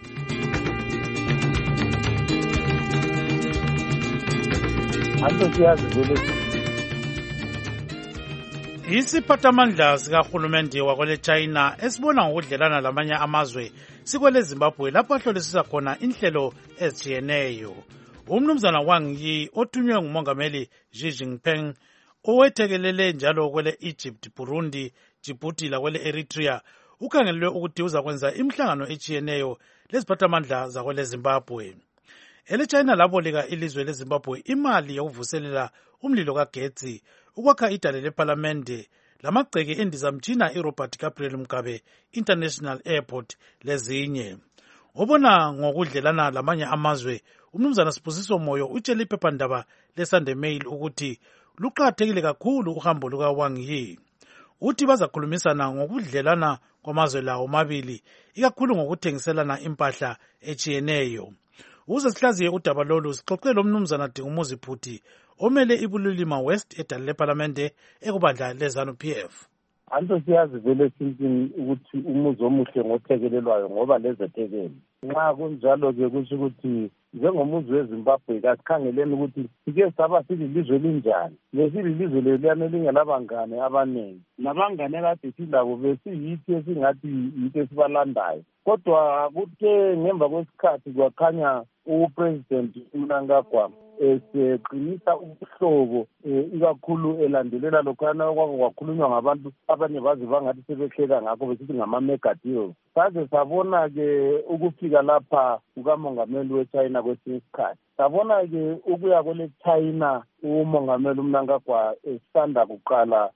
Isiphathamandla sikahulumende wakwele China esibona ngokudlelana lamanye amazwe sikwele Zimbabwe lapho ahlolisisa khona inhlelo ezijiyeneyo. Umnumzana Wang Yi othunywe ngumongameli Xi Jinping owethekelele njalo kwele Egypt, Burundi, Djibouti lakwele Eritrea ukhangelelwe ukuthi uzakwenza imihlangano ejiyeneyo leziphathamandla zakwele Zimbabwe. Ele-China laboleka ilizwe leZimbabwe imali yokuvuselela umlilo kagetsi, ukwakha idale lephalamende lamagceke endizamtshina iRobert Gabriel Mugabe International Airport lezinye. Obona ngokudlelana lamanye amazwe, umnumzana Sibusiso Moyo utshele iphephandaba leSunday Mail ukuthi luqakathekile kakhulu uhambo luka Wang Yi. Uthi bazakhulumisana ngokudlelana kwamazwe lawo omabili, ikakhulu ngokuthengiselana impahla ejiyeneyo. Uze sihlaziye udaba lolu sixoxele umnumzana Dingumuzi Phuthi omele iBulilima West edale lephalamende ekubandla leZANU-PF. Anto siyazi vele sintini ukuthi umuzi omuhle ngothekelelwayo ngoba lezethekeli. Nxa kunjalo-ke kusho ukuthi njengomuzi weZimbabwe kasikhangeleni ukuthi sike saba sililizwe elinjani. Lesililizwe leliyana lingelabangane abaningi. Nabangane kade silabo besiyithi esingathi yithi esibalandayo. Kodwa kuthe ngemva kwesikhathi kwakhanya uPresident Mnangagwa eseqinisa ubuhlobo ikakhulu elandelela lokhana kwakhulunywa ngabantu abanye baze bangathi sebehleka ngakho besithi ngama-mega deals. Saze sabona-ke ukufika lapha kukamongameli we-China kwesinye isikhathi. Sabona-ke ukuya kwele-China umongameli uMnangagwa esanda kuqala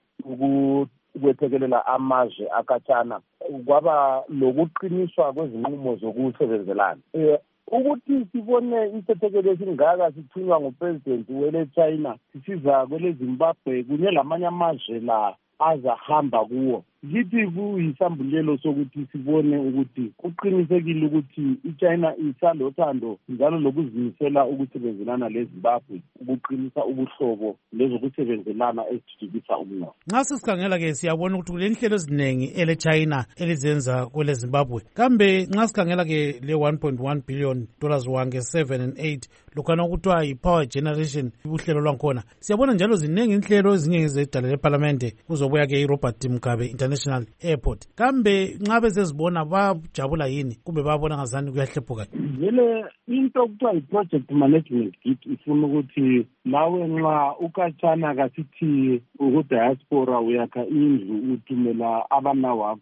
ukwethekelela amazwe akhatshana kwaba lokuqiniswa kwezinqumo zokusebenzelana. Ukuthi sibone isethekeli esingaka sithunywa ngupresident wele-China sisiza kwele Zimbabwe kunye lamanye amazwe la azahamba kuwo. Yithi kuyisambulelo sokuthi sibone ukuthi kuqinisekile ukuthi iChina isalothando njalo lokuzimisela ukusebenzelana leZimbabwe ukuqinisa ubuhlobo lezokusebenzelana ezithuthukisa umnotho. Nxa sisikhangela-ke siyabona ukuthi kule nhlelo eziningi ele-China elizenza kwele Zimbabwe. Kambe nxa sikhangela-ke le $1.1 billion wange 7 and 8 lokhana okuthiwa yi-power generation uhlelo lwankhona. Siyabona njalo ziningi inhlelo ezinye zedale lephalamende kuzobuya-ke iRobert Mugabe International Airport. Kambe nxa bezezibona bajabula yini kumbe babona ngazani kuyahlephuka? Vele into okuthiwa yi-project management kit ifuna ukuthi nawe nxa ukhatshana kasithi ukudiaspora uyakha indlu uthumela abana wakho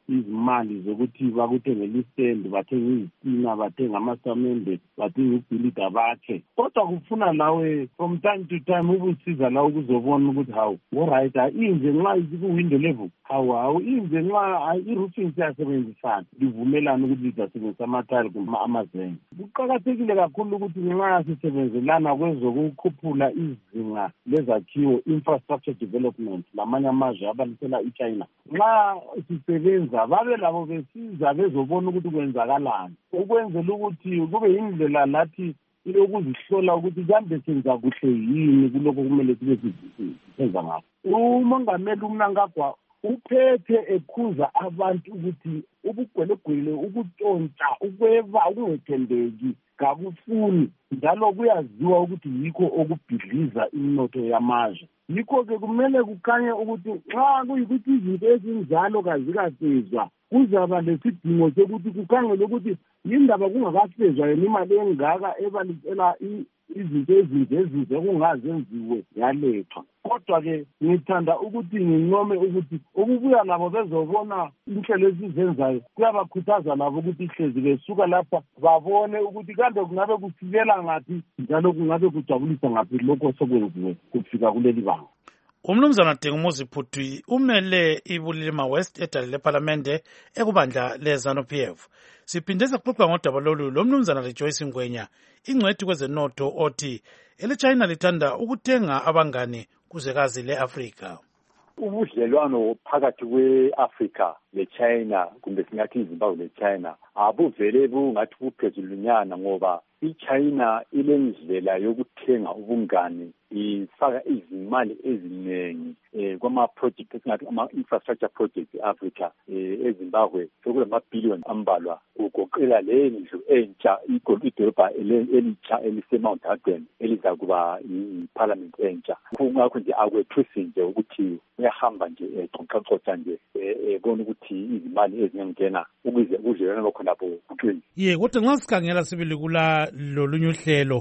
izimali zokuthi bakuthengele istand, bathenge izitina, bathenge amasamende, bathenge ibhilida bakhe. Kodwa kufuna lawe from time to time ukusiza la ukuzobona ukuthi hawu alright inje nxa iku-window level hawu inje nxa i-roofing siyasebenzisana livumelana ukuthi lidasebenzisa amathayili kumbe amazenge. Kuqakathekile kakhulu ukuthi nxa sisebenzelana kwezokukhuphula izinga lezakhiwo infrastructure development lamanye amazwe abalisela iChina, nxa sisebenza babe labo besiza bezobona ukuthi kwenzakalani ukwenzela ukuthi kube yindlela lathi ilokuzihlola ukuthi kambe senza kuhle yini kuloko kumele sibe sisenza ngakho. Umongameli uMnangagwa uphethe ekhuza abantu ukuthi ubugwelegwele, ukutshontsha, ukweba, ukungethembeki kakufuni, njalo kuyaziwa ukuthi yikho okubhidliza imnotho yamazwe. Yikho-ke kumele kukhanye ukuthi nxa kuyikuthi izinto ezinjalo kazikasezwa kuzaba lesidingo sokuthi kukhangele ukuthi yindaba kungakasezwa yena imali engaka ebalisela izinto ezinje kungazenziwe yalethwa. Kodwa-ke ngithanda ukuthi ngincome ukuthi ukubuya labo bezobona inhlelo esizenzayo kuyabakhuthaza labo ukuthi ihlezi besuka lapha babone ukuthi kambe kungabe kufikela ngaphi njalo kungabe kujabulisa ngaphi lokho sekwenziwe kufika kuleli banga. Umnumzana Dingumuzi Phutwi umele iBulilima West edale leParlamente ekubandla leZANU-PF. Siphinde saxoxa ngodaba lolu lomnumzana Rejoice Ngwenya, ingcwethi kwezenotho othi eleChina lithanda ukuthenga abangane kuzwekazi leAfrika. Ubudlelwano phakathi kwe-Afrika leChina kumbe singathi iZimbabwe leChina abuvele bungathi buphezulunyana ngoba iChina ilendlela yokuthenga ubungane ifaka izimali eziningi kwama-project esingathi ama-infrastructure project e-Africa eZimbabwe sokulamabhiliyoni ambalwa kugoqela lendlu entsha idolobha elitsha eliseMount Hagen eliza kuba iParliament entsha. Kungakho nje akwethusi nje ukuthi uyahamba nje xoxa nje bona ukuthi izimali ezingena ukuze udlelwano lokhonapho kuqine. Kodwa nxa sikhangela sibili kula lolunye uhlelo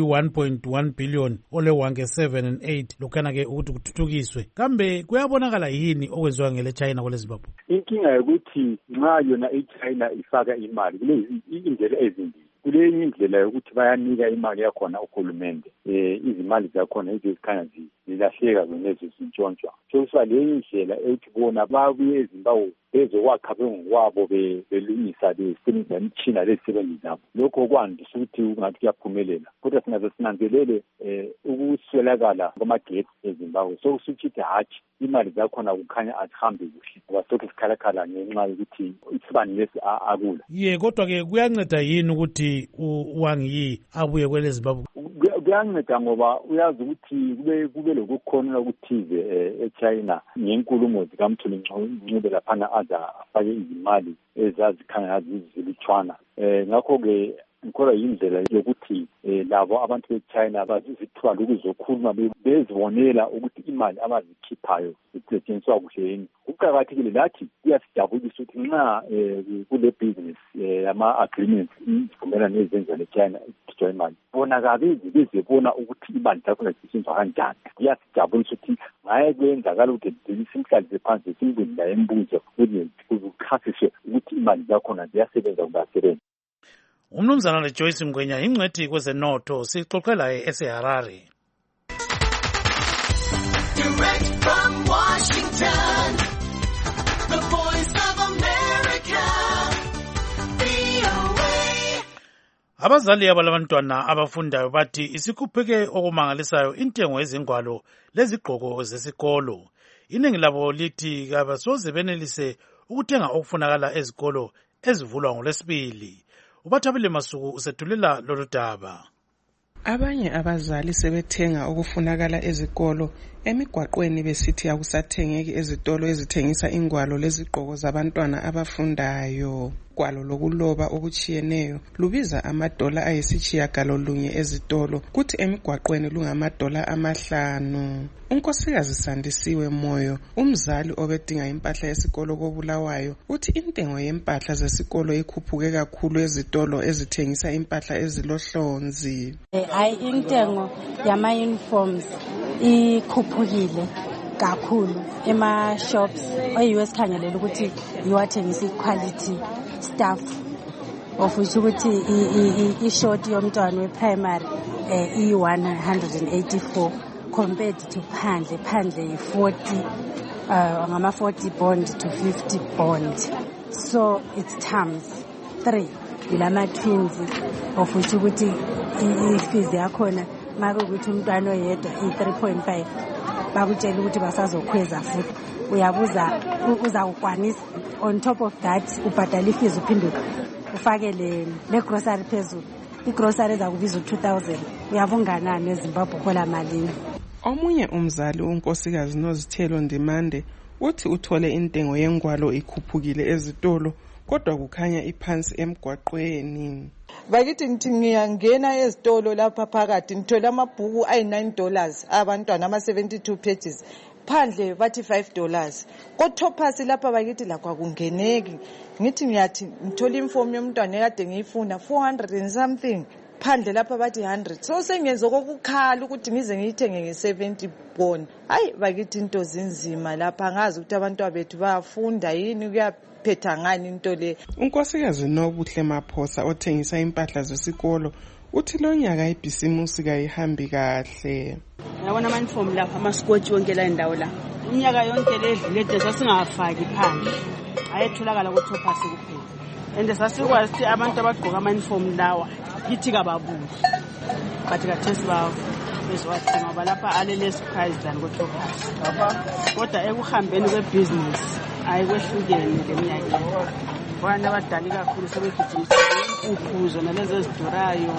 ole-1.1 billion ole-1 7 and 8 lokhana-ke ukuthi kuthuthukiswe, kambe kuyabonakala yini okwenziwa ngeleChina kwele Zimbabwe? Inkinga yokuthi nxa yona iChina ifaka imali kule indlela ezimbili. Kulenye indlela yokuthi bayanika imali yakhona uhulumende, izimali zakhona ezikhanya zilahleka zonezi zintshontshwa. Sokusiba leyo indlela ethi bona babuye eZimbabwe bezokwakha bengokwabo belungisa besebenzisa imitshina lezisebenzi zabo. Lokho kwandisa ukuthi ungathi kuyaphumelela, kodwa singaze sinanzelele ukuswelakala kwamagetsi eZimbabwe sokusuthi hatshi imali zakhona kukhanya azihambi kuhle ngoba sokhu sikhalakhala ngenxa yokuthi isibani lesi akula. Kodwa-ke kuyanceda yini ukuthi uWang Yi abuye kwele Zimbabwe? Kuyanceda ngoba uyazi ukuthi kube lokukhonela okuthize eChina ngenkulumo zikaMthuli Ncube laphana aza afake izimali ezazikhanya zilutshwana. Ngakho-ke ngikholwa yindlela yokuthi labo abantu beChina bazizithwala ukuzokhuluma bezibonela ukuthi imali abazikhiphayo zisetshenziswa kuhle yini. Kuqakathekile lathi kuyasijabulisa ukuthi nxa kule business ama-agreements izivumelwano ezenziwa leChina ezikhitshwa imali bona kabezi bezebona ukuthi imali zakhona zisetshenziswa kanjani. Kuyasijabulisa ukuthi ngaye kwenzakala ukuthi simhlalise phansi simbuze laye mbuzo ukuze kuchasiswe ukuthi imali zakhona ziyasebenza kungasebenzi. Umnumzana Rejoice Ngwenya ingcwethi kwezenotho sixoxe laye eseHarare. Direct from Washington, the voice of America, VOA. Abazali abalabantwana abafundayo bathi isikhupheke okumangalisayo intengo yezingwalo lezigqoko zesikolo. Iningi labo lithi kabasoze benelise ukuthenga okufunakala ezikolo ezivulwa ngoLwesibili. Ubathabile Masuku usethulela lolu daba. Abanye abazali sebethenga okufunakala ezikolo emigwaqweni besithi akusathengeki ezitolo ezithengisa ingwalo lezigqoko zabantwana abafundayo. Ugwalo lokuloba okuchiyeneyo lubiza $8 ayisitshiyagalolunye ezitolo, kuthi emigwaqweni lungama$5. Unkosikazi Sandisiwe Moyo, umzali obedinga impahla yesikolo koBulawayo, uthi intengo yempahla zesikolo ikhuphuke kakhulu ezitolo ezithengisa impahla ezilohlonzi. Intengo yama uniforms ikhuphukile kakhulu ema-shops ayiwo esikhangelela ukuthi iwathengisa i-quality stuff of which ukuthi i-short yomntwana we-primary i-184 compared to phandle yi-40 ngama-40 bond to 50 bond, so it's times 3 ilama-twins of which ukuthi i-fees yakhona makuwukuthi umntwana oyedwa i-3.5 bakutshela ukuthi basazokhweza futhi uyabuza uzawukwanisa on top of that ubhadala i-fees uphinde ufake le grocery phezulu. I-grocery ezakubiza u-2,000 uyabunganani eZimbabwe hola malini. Omunye umzali unkosikazi Nozithelo Ndimande uthi uthole intengo yengwalo ikhuphukile ezitolo kodwa kukhanya iphansi emgwaqweni. Bakithi ngithi ngiyangena ezitolo lapha phakathi ngithola amabhuku $9 abantwana ama-72 pages phandle bathi $5 koTopaz lapha bakithi lakho akungeneki. Ngithi ngiyathi ngithola inform yomntwana ekade ngiyifuna 400 and something phandle lapha bathi 100, so sengenzo kokukhala ukuthi ngize ngiyithenge nge-70 bond. Hayi bakithi into zinzima lapha, ngazi ukuthi abantu bethu bayafunda yini kuyaphetha ngani into le. Unkosikazi Nobuhle Maphosa othengisa impahla zesikolo uthi lo nyaka ibhisimusi kayihambi kahle. Yabona ama-uniform lapha amasikotshi wonke la indawo la iminyaka yonke le edlule sasingafaki phandle ayetholakala kuTopaz kuphela, and sasikwazi ukuthi abantu abagqoka ama-uniform lawa kithi kababuzi but kathesi bezwathi ngoba lapha ale-less price than kuTopaz, kodwa ekuhambeni kwebhizinisi ayikwehlukene leminyaka abantu abadali kakhulu sebegijimisa impuphu zona lezi ezidurayo.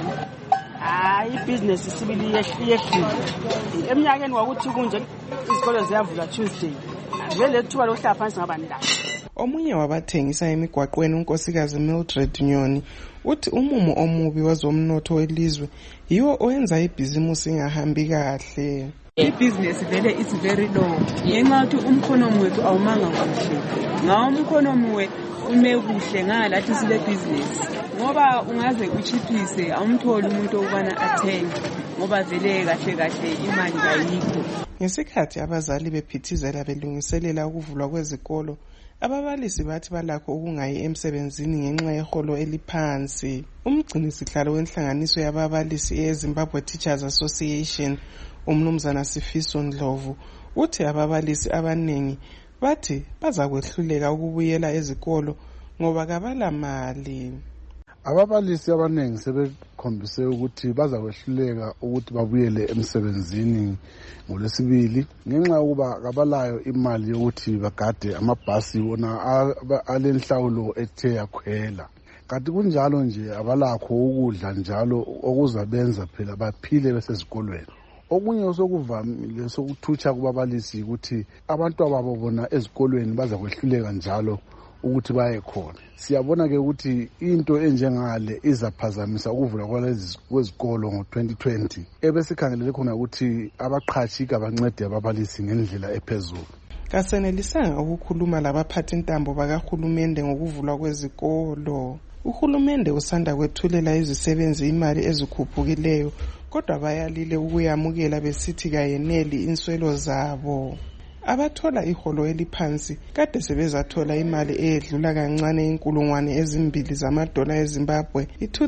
Hayi ibhizinesi sibili yehlile eminyakeni wakuthi kunje izikolo ziyavula Tuesday vele thuba lokuhlala phansi ngabani la. Omunye wabathengisa emigwaqweni unkosikazi Mildred Nyoni uthi umumo omubi wezomnotho welizwe yiwo oyenza ibhizimusi ingahambi kahle. Ibhizinesi vele is very low ngenxa yokuthi umkhonomi wethu awumanga kuhle. Ngawo umkhonomi wethu ume kuhle ngalathi sile bhizinesi ngoba ungaze uchiphise awumtholi umuntu okubana athenge ngoba vele kahle imali kayikho. Ngesikhathi abazali bephithizela belungiselela ukuvulwa kwezikolo, ababalisi bathi balakho ukungayi emsebenzini ngenxa yeholo eliphansi. Umgcinisihlalo wenhlanganiso yababalisi eZimbabwe Teachers Association uMnumzana Sifiso Ndlovu uthi ababalisi abanengi bathi bazakwehluleka ukubuyela ezikolo ngoba kabala mali. Ababalisi abanengi sebekhombise ukuthi bazakwehluleka ukuthi babuyele emsebenzini ngoLwesibili ngenxa yokuba kabalayo imali yokuthi bagade amabhasi wona alenhlawulo ethe yakhwela. Kanti kunjalo nje abalakho ukudla njalo okuzabenza phela baphile besezikolweni. Okunye osokuvamile sokuthutsha kubabalisi ukuthi abantu ababo bona ezikolweni bazakwehluleka njalo ukuthi baye khona. Siyabona ke ukuthi into enjengale izaphazamisa ukuvula kwezikolo ngo-2020 ebesikhangelele khona ukuthi abaqhatshi abancede ababalisi ngendlela ephezulu. Kasenelisanga ukukhuluma labaphathi intambo bakahulumende ngokuvulwa kwezikolo. Uhulumende usanda kwethulela izisebenzi imali ezikhuphukileyo kodwa bayalile ukuyamukela besithi kayeneli inswelo zabo. Abathola iholo eliphansi kade sebezathola imali eyedlula kancane inkulungwane ezimbili $2 eZimbabwe,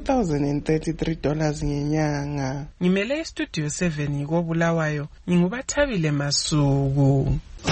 $2,033 ngenyanga. Ngimele iStudio 7 yikobulawayo, ngingubathabile Masuku.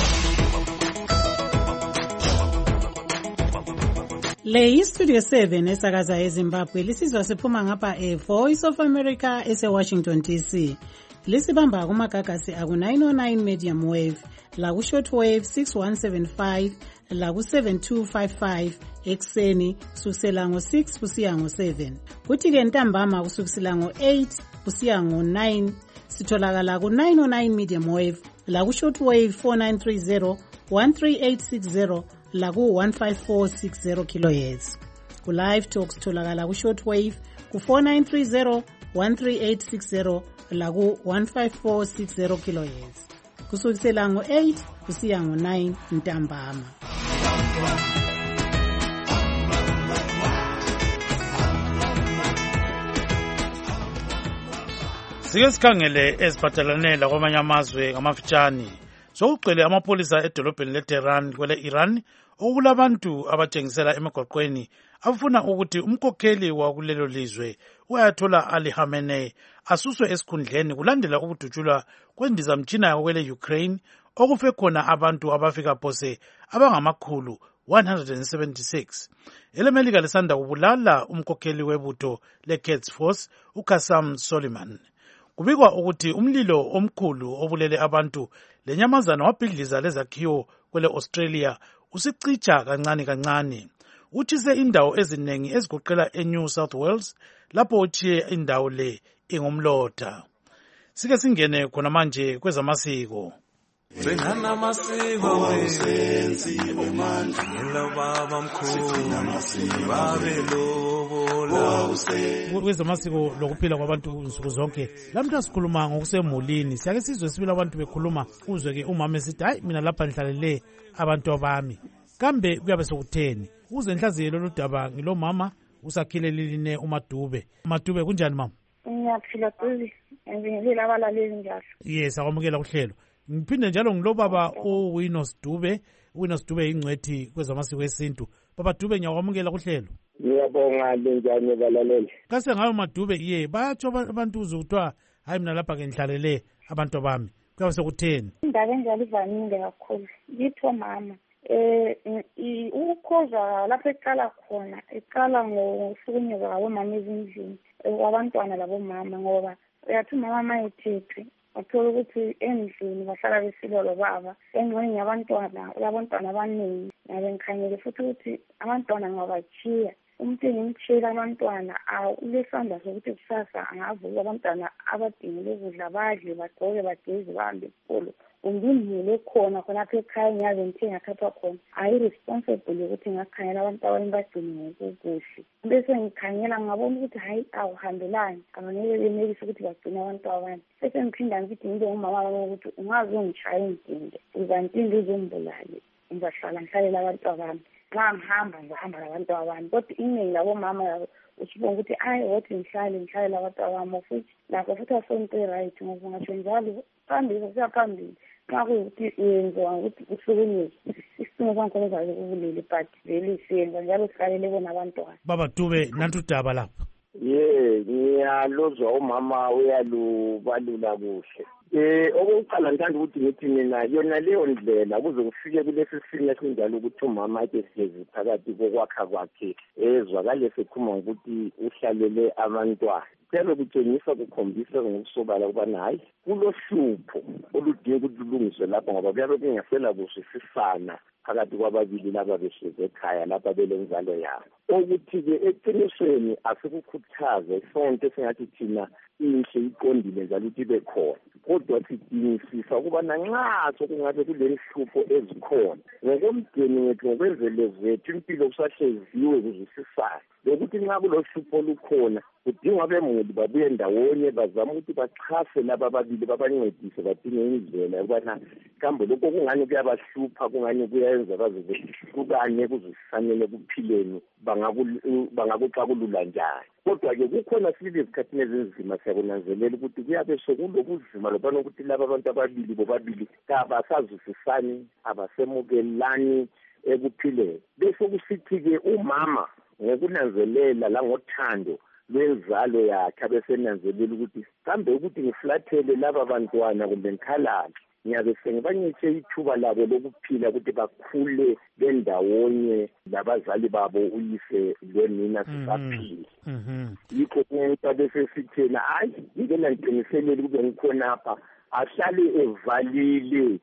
Le iStudio 7 esakaza eZimbabwe lisizwa siphuma ngapha Voice of America ese-Washington DC. Lisibamba kumagagasi aku-909 medium wave, laku-shortwave 6175, laku-7255 ekseni kusukisela ngo-6 kusiya ngo-7. Kuthi-ke ntambama kusukisela ngo-8 kusiya ngo-9 sitholakala ku-909 medium wave, laku-shortwave 4930, 13860, laku-15460 kHz. Ku-live talk sitholakala ku-shortwave ku-4930, 13860, laku-15460 kHz. Kusukisela ngo-8 kusiya ngo-9 ntambama. Sike sikhangele eziphathelane lakwamanye amazwe ngamafitshane. sokugcwele amapholisa edolobheni leTehran kwele Iran okulabantu abatshengisela emigwaqweni afuna ukuthi umkhokheli wakulelo lizwe u-Ayatollah Ali Khamenei asuswe esikhundleni kulandela ukudutshulwa kwendizamtshina yakwele Ukraine okufe khona abantu abafika phose abangamakhulu 176. EleMelika lisanda kubulala umkhokheli webutho le-Quds Force uQassem Soleiman. Kubikwa ukuthi umlilo omkhulu obulele abantu lenyamazana wabhidliza lezakhiwo kwele Australia usicitsha kancane kancane. Utshise indawo eziningi ezigoqela eNew South Wales lapho utshiye indawo le ingumlotha. Sike singene khona manje kwezamasiko. Singana masiko wesenzi omandla baba mkhulu babelobola kwezamasiko lokuphila kwabantu nsuku zonke lamhla sikhuluma ngokusemulini siyake sizwe sibili abantu bekhuluma uzwe ke umama esithi hayi mina lapha ngihlalele abantu abami kambe kuyabe sokutheni uze nhlaziye lolu daba ngilo mama usakhilelile uMadube. Madube kunjani mama? Ngiyaphila kuzi ngibingelela abalaleli njalo. Yes, akwamukela kuhlelo. Ngiphinde njalo ngilobaba uWinos Dube. uWinos Dube ingcwethi kwezamasiko esintu. Baba Dube ngiyakwamukela kuhlelo. Ngiyabonga njani balaleli. Kase ngayo Madube batsho abantu uzuthiwa hayi mina lapha ke ngihlalele abantu abami. Kuyabe sokutheni? Indaba enjalo ivamile kakhulu. Ngitho mama ukukhoza lapho eqala khona eqala ngokuhlukunyezwa kwabomama ezindlini abantwana labomama ngoba uyathi umama mayethethwe wathola ukuthi endlini bahlala besilwa lobaba engxenye yabantwana abaningi nabe ngikhangele futhi ukuthi abantwana ngabachiya umuntu engimtshela abantwana ulesandla sokuthi kusasa angavuka abantwana abadingile ukudla badle bagqoke bageze bahambe esikolo ungimile khona khonapho ekhaya ngiyaze ngithe ngathathwa khona ayi-responsible yokuthi ngakhangela abantu abanye bagcine ngokukuhle bese ngikhangela ngabona ukuthi hayi awuhambelani angangeke benelise ukuthi bagcine abantu abanye bese ngiphinda ngithi ngibe ngumama wami ukuthi ungaze ungitshaye ngidinde uzantinde uzombulale ngizahlala ngihlalela abantu abami xa ngihamba labantu abami kodwa iningi labomama usibona ukuthi ayi wothi ngihlale labantu abami futhi lakho futhi asonto right ngoba ngasho njalo phambili siyaphambili xa kuyukuthi uyenziwa ukuthi uhlukunyezwe isimo sankhona ezayo kubulele but vele siyenza njalo sihlalele bona abantwana. Baba Dube nanti udaba lapha. Ngiyaluzwa umama uyalubalula kuhle. Okokuqala ngithanda ukuthi ngithi mina yona leyo ndlela kuze kufike kulesi simo esinjalo ukuthi umama ake sihlezi phakathi kokwakha kwakhe ezwakale sekhuluma ukuthi uhlalele abantwana. Kuyabe kutshengisa kukhombisa ngokusobala ukubana hayi kulohlupho oludinga ukuthi lulungiswe lapho ngoba kuyabe kungasela kuzwisisana phakathi kwababili laba behlezi ekhaya lapha belenzalo yabo. Okuthi-ke eqinisweni asikukhuthaze isonto esingathi thina inhle iqondile njalo ukuthi ibe khona kodwa sidingisisa ukubana nxa sokungabe kule nhlupho ezikhona ngokomdeni wethu ngokwenzelo zethu impilo kusahleziwe kuzwisisana lokuthi nxa kulohlupho olukhona kudingwa bemuli babuye ndawonye bazama ukuthi baxhase laba ababili babancedise badinge indlela yokubana kambe lokho kungani kuyabahlupha kungani kuyenza baze behlukane kuzwisisanele kuphileni bangakuxakulula njani. Kodwa-ke kukhona sibili ezikhathini ezinzima siyakunanzelela ukuthi kuyabe sokulobuzima lobana ukuthi laba abantu ababili bobabili kabasazwisisani abasemukelani ekuphileni bese kusithi-ke umama ngokunanzelela langothando lwenzalo yakhe abesenanzelela ukuthi kambe ukuthi ngiflathele laba bantwana kumbe ngikhalale ngiyabe sengibanyithe ithuba labo lokuphila ukuthi bakhule bendawonye labazali babo uyise lonina sisaphile. Yikho umuntu abesesithena hayi ngikena ngiqiniselele kube ngikhonapha ahlale evalile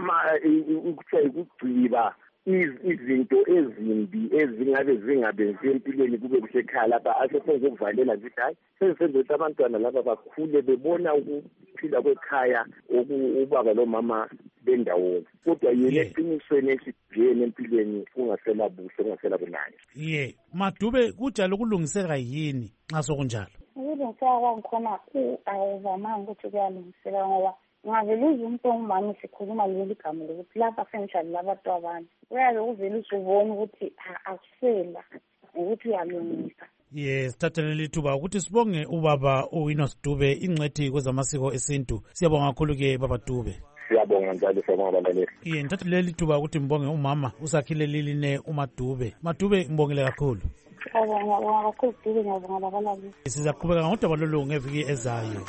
ukuthiwa ikugciba izinto ezimbi ezingabe zingabenzi empilweni kube kuhle ekhaya lapha asesenze ukuvalela zithi hayi senzenze ukuthi abantwana laba bakhule bebona ukuphila kwekhaya ubaba lomama bendawonye kodwa yena eqinisweni esijiyeni empilweni kungasela buhle kungasela bunani. Madube kunjalo kulungiseka yini nxa sokunjalo? Ukulungiseka kwangikhona awuvamanga ukuthi kuyalungiseka ngoba ngaveluza umuntu ongumama sikhuluma leli gama lokuthi lapha senjani labantu abanye uyabe uvelisa ubona ukuthi akusela ukuthi uyalungisa. Sithathelele ithuba ukuthi sibonge ubaba uWinos Dube ingcwethi kwezamasiko esintu. Siyabonga kakhulu ke baba Dube. Siyabonga njalo sabalaleli. Ngithatha leli thuba ukuthi ngibonge umama usakhile liline uMadube. Madube ngibongele kakhulu. Ngiyabonga kakhulu Dube, ngiyabonga labalaleli. Sizaqhubeka ngodaba lolu ngeviki ezayo.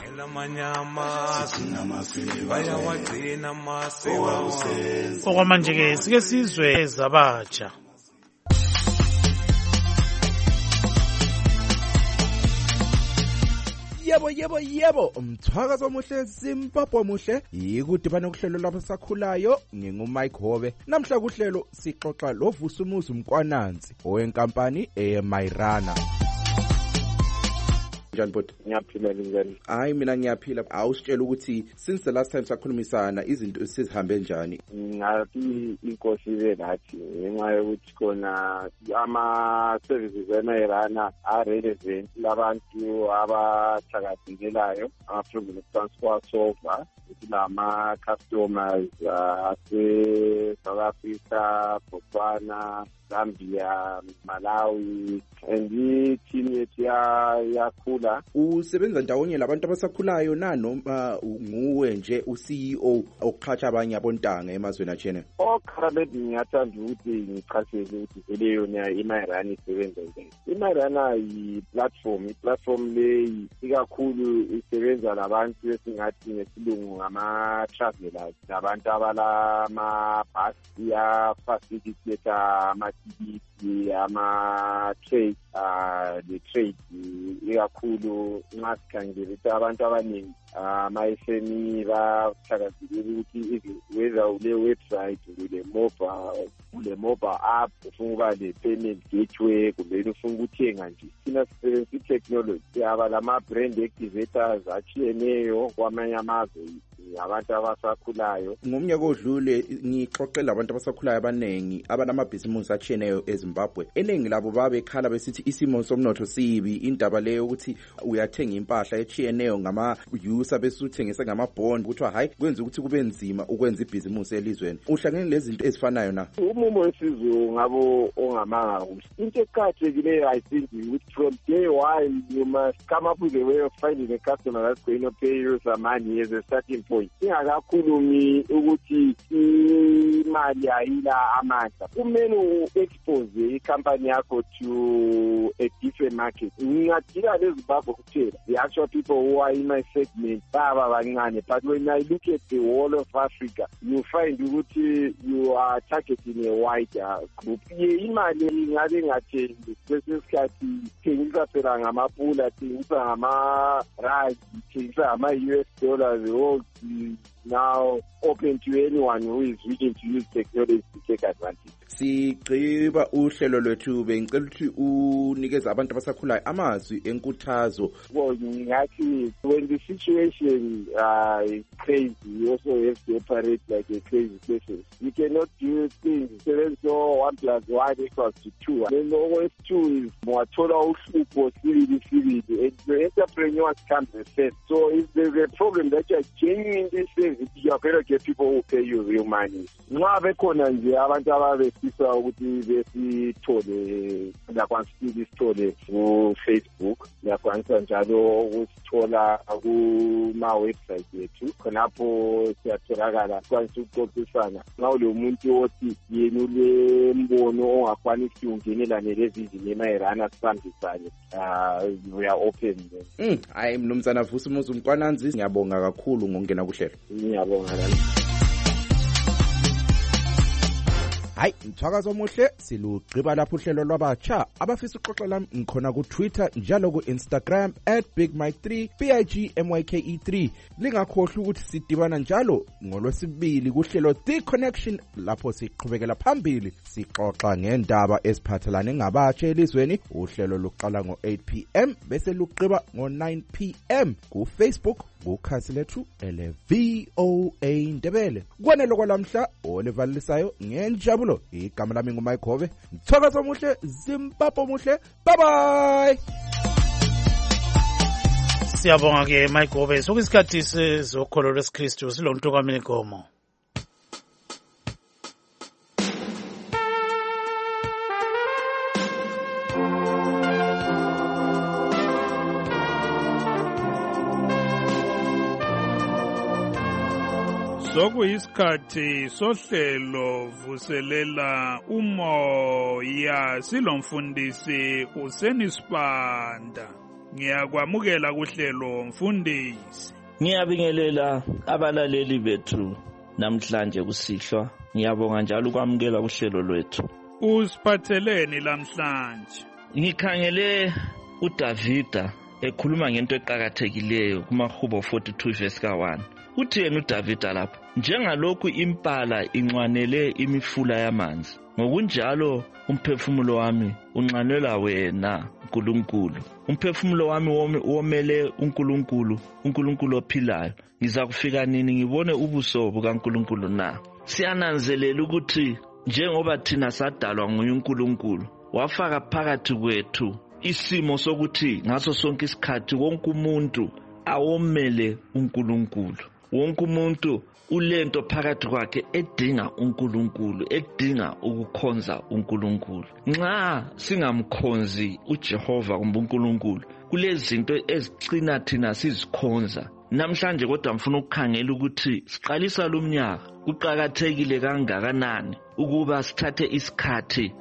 Okwamanje-ke sike sizwe zabatsha. Yebo, umthwakazo omuhle Zimbabwe muhle yikudibana kuhlelo labasakhulayo ngingumike Hobe. Namhla kuhlelo sixoxa lo Vusumuzi Mkwananzi owenkampani eMairana. Njani bot? Ngiyaphila njani? Hayi mina ngiyaphila. Awusitshela ukuthi since the last time sakhulumisana izinto sizihambe njani? Ngathi inkosi lenathi ngenxa yokuthi khona ama-services eMairana are-relevant labantu abathakazelelayo ama-problem of transport over lama-customers ase-South Africa, Botswana, Zambia, Malawi, and i-team yethu yakhula. Usebenza ndawonye labantu abasakhulayo na noma nguwe nje u-CEO oqhatsha abanye abontanga emazweni athene? Currently ngiyathanda ukuthi ngichasele ukuthi vele yona iMairana isebenza njani. iMairana i-platform leyi ikakhulu isebenza labantu esingathi ngesilungu ngama-travelers, nabantu abalamabhasi iyafacilitate amatikiti, ama-trade, le-trade ikakhulu nxa sikhangele ukuthi abantu abaningi ama-SME bathakazelela ukuthi whether ule website ule mobile app ufuna ukuba le-payment gateway kumbe ufuna ukuthenga nje. Thina sisebenzisa i-technology, siyaba lama-brand activators atshiyeneyo kwamanye amazwe abantu abasakhulayo. Ngomnyaka odlule ngixoxela abantu abasakhulayo abanengi abanamabhizimusi atshiyeneyo eZimbabwe. Eningi labo babekhala besithi isimo somnotho sibi, indaba leyo ukuthi uyathenga impahla etshiyeneyo ngama-user besuthengisa ngama-bond, kuthiwa hayi kwenza ukuthi kube nzima ukwenza ibhizimusi elizweni. Uhlangene lezinto ezifanayo na? Umumo wesizwe ngabo ongamanga kuhle. Into eqakathekileyo I think ukuthi from day one you must come up with a way of finding a customer that's going to pay you some money as a starting point. Ingakakhulumi ukuthi imali ayila amandla. Kumele u-expose i-company yakho to a different market. Ngingadila leZimbabwe kuphela. The actual people who are in my segment baba bancane, but when I look at the whole of Africa, you find ukuthi you are targeting a wider group. Imali ingabe ngathengi kwesikhathi thengisa phela ngamapula, thengisa ngama-rand, thengisa ngama-US dollars. Now open to anyone who is willing to use technology to take advantage. Sigqiba uhlelo lwethu bengicela ukuthi unikeze abantu abasakhulayo amazwi enkuthazo. Well, ngathi when the situation is crazy, you also have to operate like a crazy person. You cannot do things 7 so 1 + 1 = 2. Then always 2 is mwathola uhlupho sibili, and the entrepreneurs come first. So if there's a problem that you are genuinely saying, you are better get people who pay you real money. Nxa bekhona nje abantu ababefisa ukuthi besithole, ngakwanisa isithole ku-Facebook, ngakwanisa njalo ukusithola kuma-website yethu. Khonapho siyatholakala, kwanisa ukuxoxisana. Nxa ule muntu othi yena ulembono ongakwanisi ungenelane lezinto eMairana sibambisane, we are open. Hayi mnumzana Vusumuzi Mkwananzi, ngiyabonga kakhulu ngokungena kuhlelo. Ngiyabonga nami. Hayi mthwakazo omuhle silugqiba lapho uhlelo lwabatsha abafisa uxoxa lami ngikhona ku Twitter njalo ku Instagram @bigmike3 BIGMYKE3. Lingakhohlwa ukuthi sidibana njalo ngolwesibili kuhlelo The Connection lapho siqhubekela phambili sixoxa ngendaba eziphathelane ngabatsha elizweni. Uhlelo luqala ngo-8 PM bese luqhiba ngo-9 PM ku Facebook kukhasi lethu ele-VOA Ndebele. Kwanele kwalamhla olivalisayo ngenjabulo. Igama lami ngumike Hobe. Mthwakazo omuhle, Zimbabwe muhle. Bye bye. Siyabonga ke Mike Hobe. Sokuyisikhathi sezokholo lwesikristu silonto kaMinigomo. Sokuyisikhathi sohlelo vuselela umoya silomfundisi uSenisibanda. Ngiyakwamukela kuhlelo mfundisi. Ngiyabingelela abalaleli bethu namhlanje kusihlwa. Ngiyabonga njalo ukwamukela kuhlelo lwethu. Usiphatheleni lamhlanje? Ngikhangele uDavida ekhuluma ngento eqhakathekileyo kumaHubo 42 verse ka1. Uthi yena uDavida lapha, njengalokhu impala inxwanele imifula yamanzi, ngokunjalo umphefumulo wami unxanela wena Nkulunkulu. Umphefumulo wami womele uNkulunkulu ophilayo. Ngizakufika nini ngibone ubuso bukaNkulunkulu na? Siyananzelela ukuthi njengoba thina sadalwa nguye uNkulunkulu, wafaka phakathi kwethu isimo sokuthi ngaso sonke isikhathi wonke umuntu awomele uNkulunkulu. Wonke umuntu ulento phakathi kwakhe edinga uNkulunkulu, edinga ukukhonza uNkulunkulu. Nxa singamkhonzi uJehova kumbe uNkulunkulu, kulezinto ezicina thina sizikhonza. Namhlanje kodwa mfuna ukukhangela ukuthi siqalisa lumnyaka kuqhakathekile kangakanani ukuba sithathe isikhathi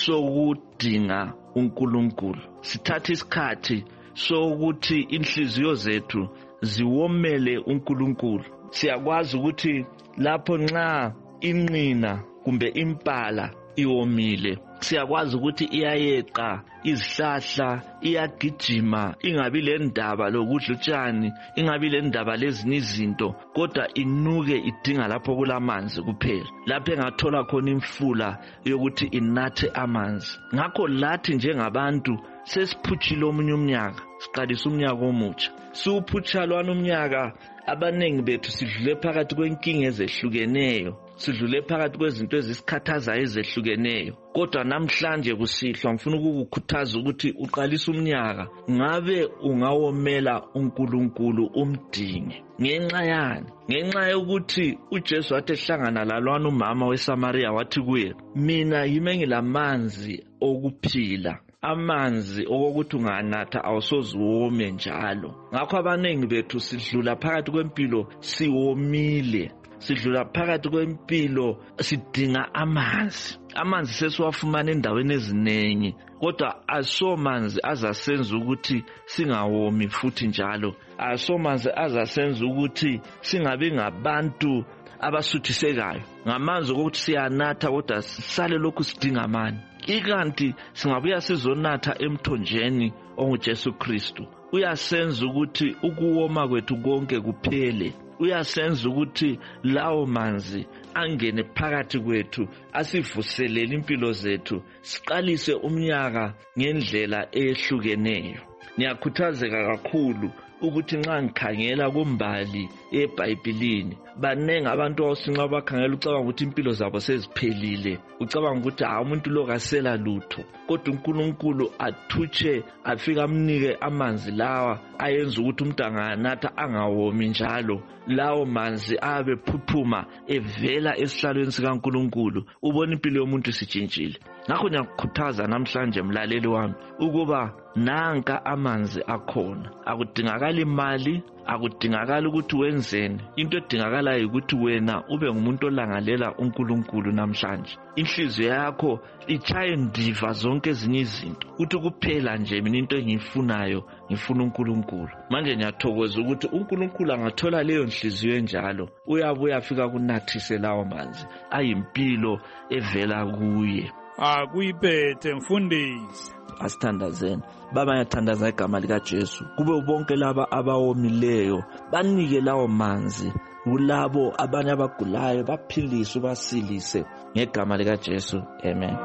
sokudinga uNkulunkulu. Sithathe isikhathi sokuthi inhliziyo zethu ziwomele uNkulunkulu. Siyakwazi ukuthi lapho nxa inqina kumbe impala iwomile, siyakwazi ukuthi iyayeqa izihlahla, iyagijima, ingabi lendaba lokudla utshani, ingabi lendaba lezinye izinto, kodwa inuke idinga lapho kulamanzi kuphela, lapho engathola khona imfula yokuthi inathe amanzi. Ngakho lathi njengabantu sesiphutshile omunye umnyaka, siqalisa umnyaka omutsha. Siwuphutsha lwana umnyaka, abanengi bethu sidlule phakathi kwenkinga ezehlukeneyo, sidlule phakathi kwezinto ezisikhathazayo ezehlukeneyo. Kodwa namhlanje kusihlwa ngifuna ukukukhuthaza ukuthi uqalisa umnyaka ngabe ungawomela uNkulunkulu umdinge. Ngenxa yani? Ngenxa yokuthi uJesu wathi ehlangana lalwana umama weSamaria wathi kuye, mina yime ngilamanzi okuphila, amanzi okokuthi unganatha awusoze uwome njalo. Ngakho abanengi bethu sidlula phakathi kwempilo siwomile, sidlula phakathi kwempilo sidinga amanzi. Amanzi sesiwafumana endaweni eziningi, kodwa asomanzi azasenza ukuthi singawomi futhi njalo. Asomanzi azasenza ukuthi singabi ngabantu abasuthisekayo. Ngamanzi ukuthi siyanatha kodwa sisale lokhu sidinga amani. Ikanti singabuya sizonatha emthonjeni onguJesu Kristu. Uyasenza ukuthi ukuwoma kwethu konke kuphele. Uyasenza ukuthi lawo manzi angene phakathi kwethu, asivuselele impilo zethu, siqalise umnyaka ngendlela ehlukeneyo. Ngiyakhuthazeka kakhulu ukuthi nxa ngikhangela kumbali eBhayibhelini, banenge abantu osinxa bakhangela ucabanga ukuthi impilo zabo seziphelile, ucabanga ukuthi umuntu lo kasela lutho, kodwa uNkulunkulu athutshe afika amnike amanzi lawa ayenza ukuthi umuntu anganatha angawomi njalo. Lawo manzi abe phuphuma evela esihlalweni sikaNkulunkulu, ubona impilo yomuntu sitshintshile. Ngakho ngiyakukhuthaza namhlanje mlaleli wami ukuba nanka amanzi akhona. Akudingakala imali, akudingakala ukuthi wenzeni. Into edingakalayo ukuthi wena ube ngumuntu olangalela uNkulunkulu namhlanje. Inhliziyo yakho ichaye ndiva zonke ezinye izinto, ukuthi kuphela nje mina into engiyifunayo ngifuna uNkulunkulu. Manje ngiyathokoza ukuthi uNkulunkulu angathola leyo nhliziyo enjalo, uyabuya afika kunathise lawo manzi ayimpilo evela kuye. Akuyiphethe mfundisi. Asithandazeni. Baba, ngiyathandaza igama likaJesu. Kube bonke laba abawomileyo banike lawo manzi, kulabo abanye abagulayo baphiliswe basilise ngegama likaJesu. Amen.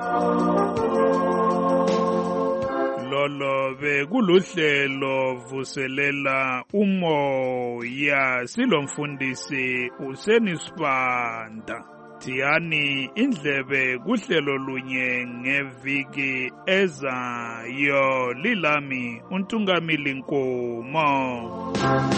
Lolo bekuluhlelo vuselela umoya silomfundisi uSenisibanda. Tiyani indlebe kuhlelo lunye ngeviki ezayo. Lilami uNtungamili Nkomo.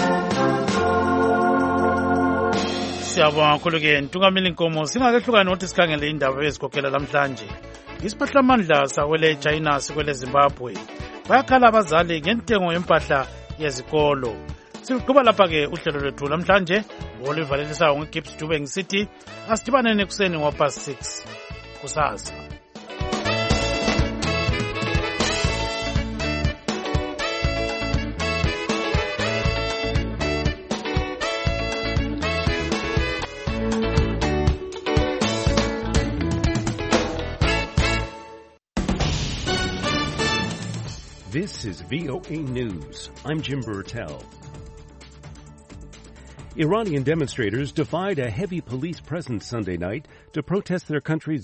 Siyabonga kakhulu-ke Ntungamili Nkomo. Singakehlukani ukuthi sikhangele indaba ezikhokhela namhlanje. Isiphathamandla sakwele China sikwele Zimbabwe bayakhala abazali ngentengo yempahla yezikolo. siluqhuba lapha-ke uhlelo lwethu namhlanje oluvalelisayo ngugibbs dube ngisithi asidibaneni ekuseni ngo-past 6 kusasa. This is VOA News. I'm Jim Burtell. Iranian demonstrators defied a heavy police presence Sunday night to protest their country's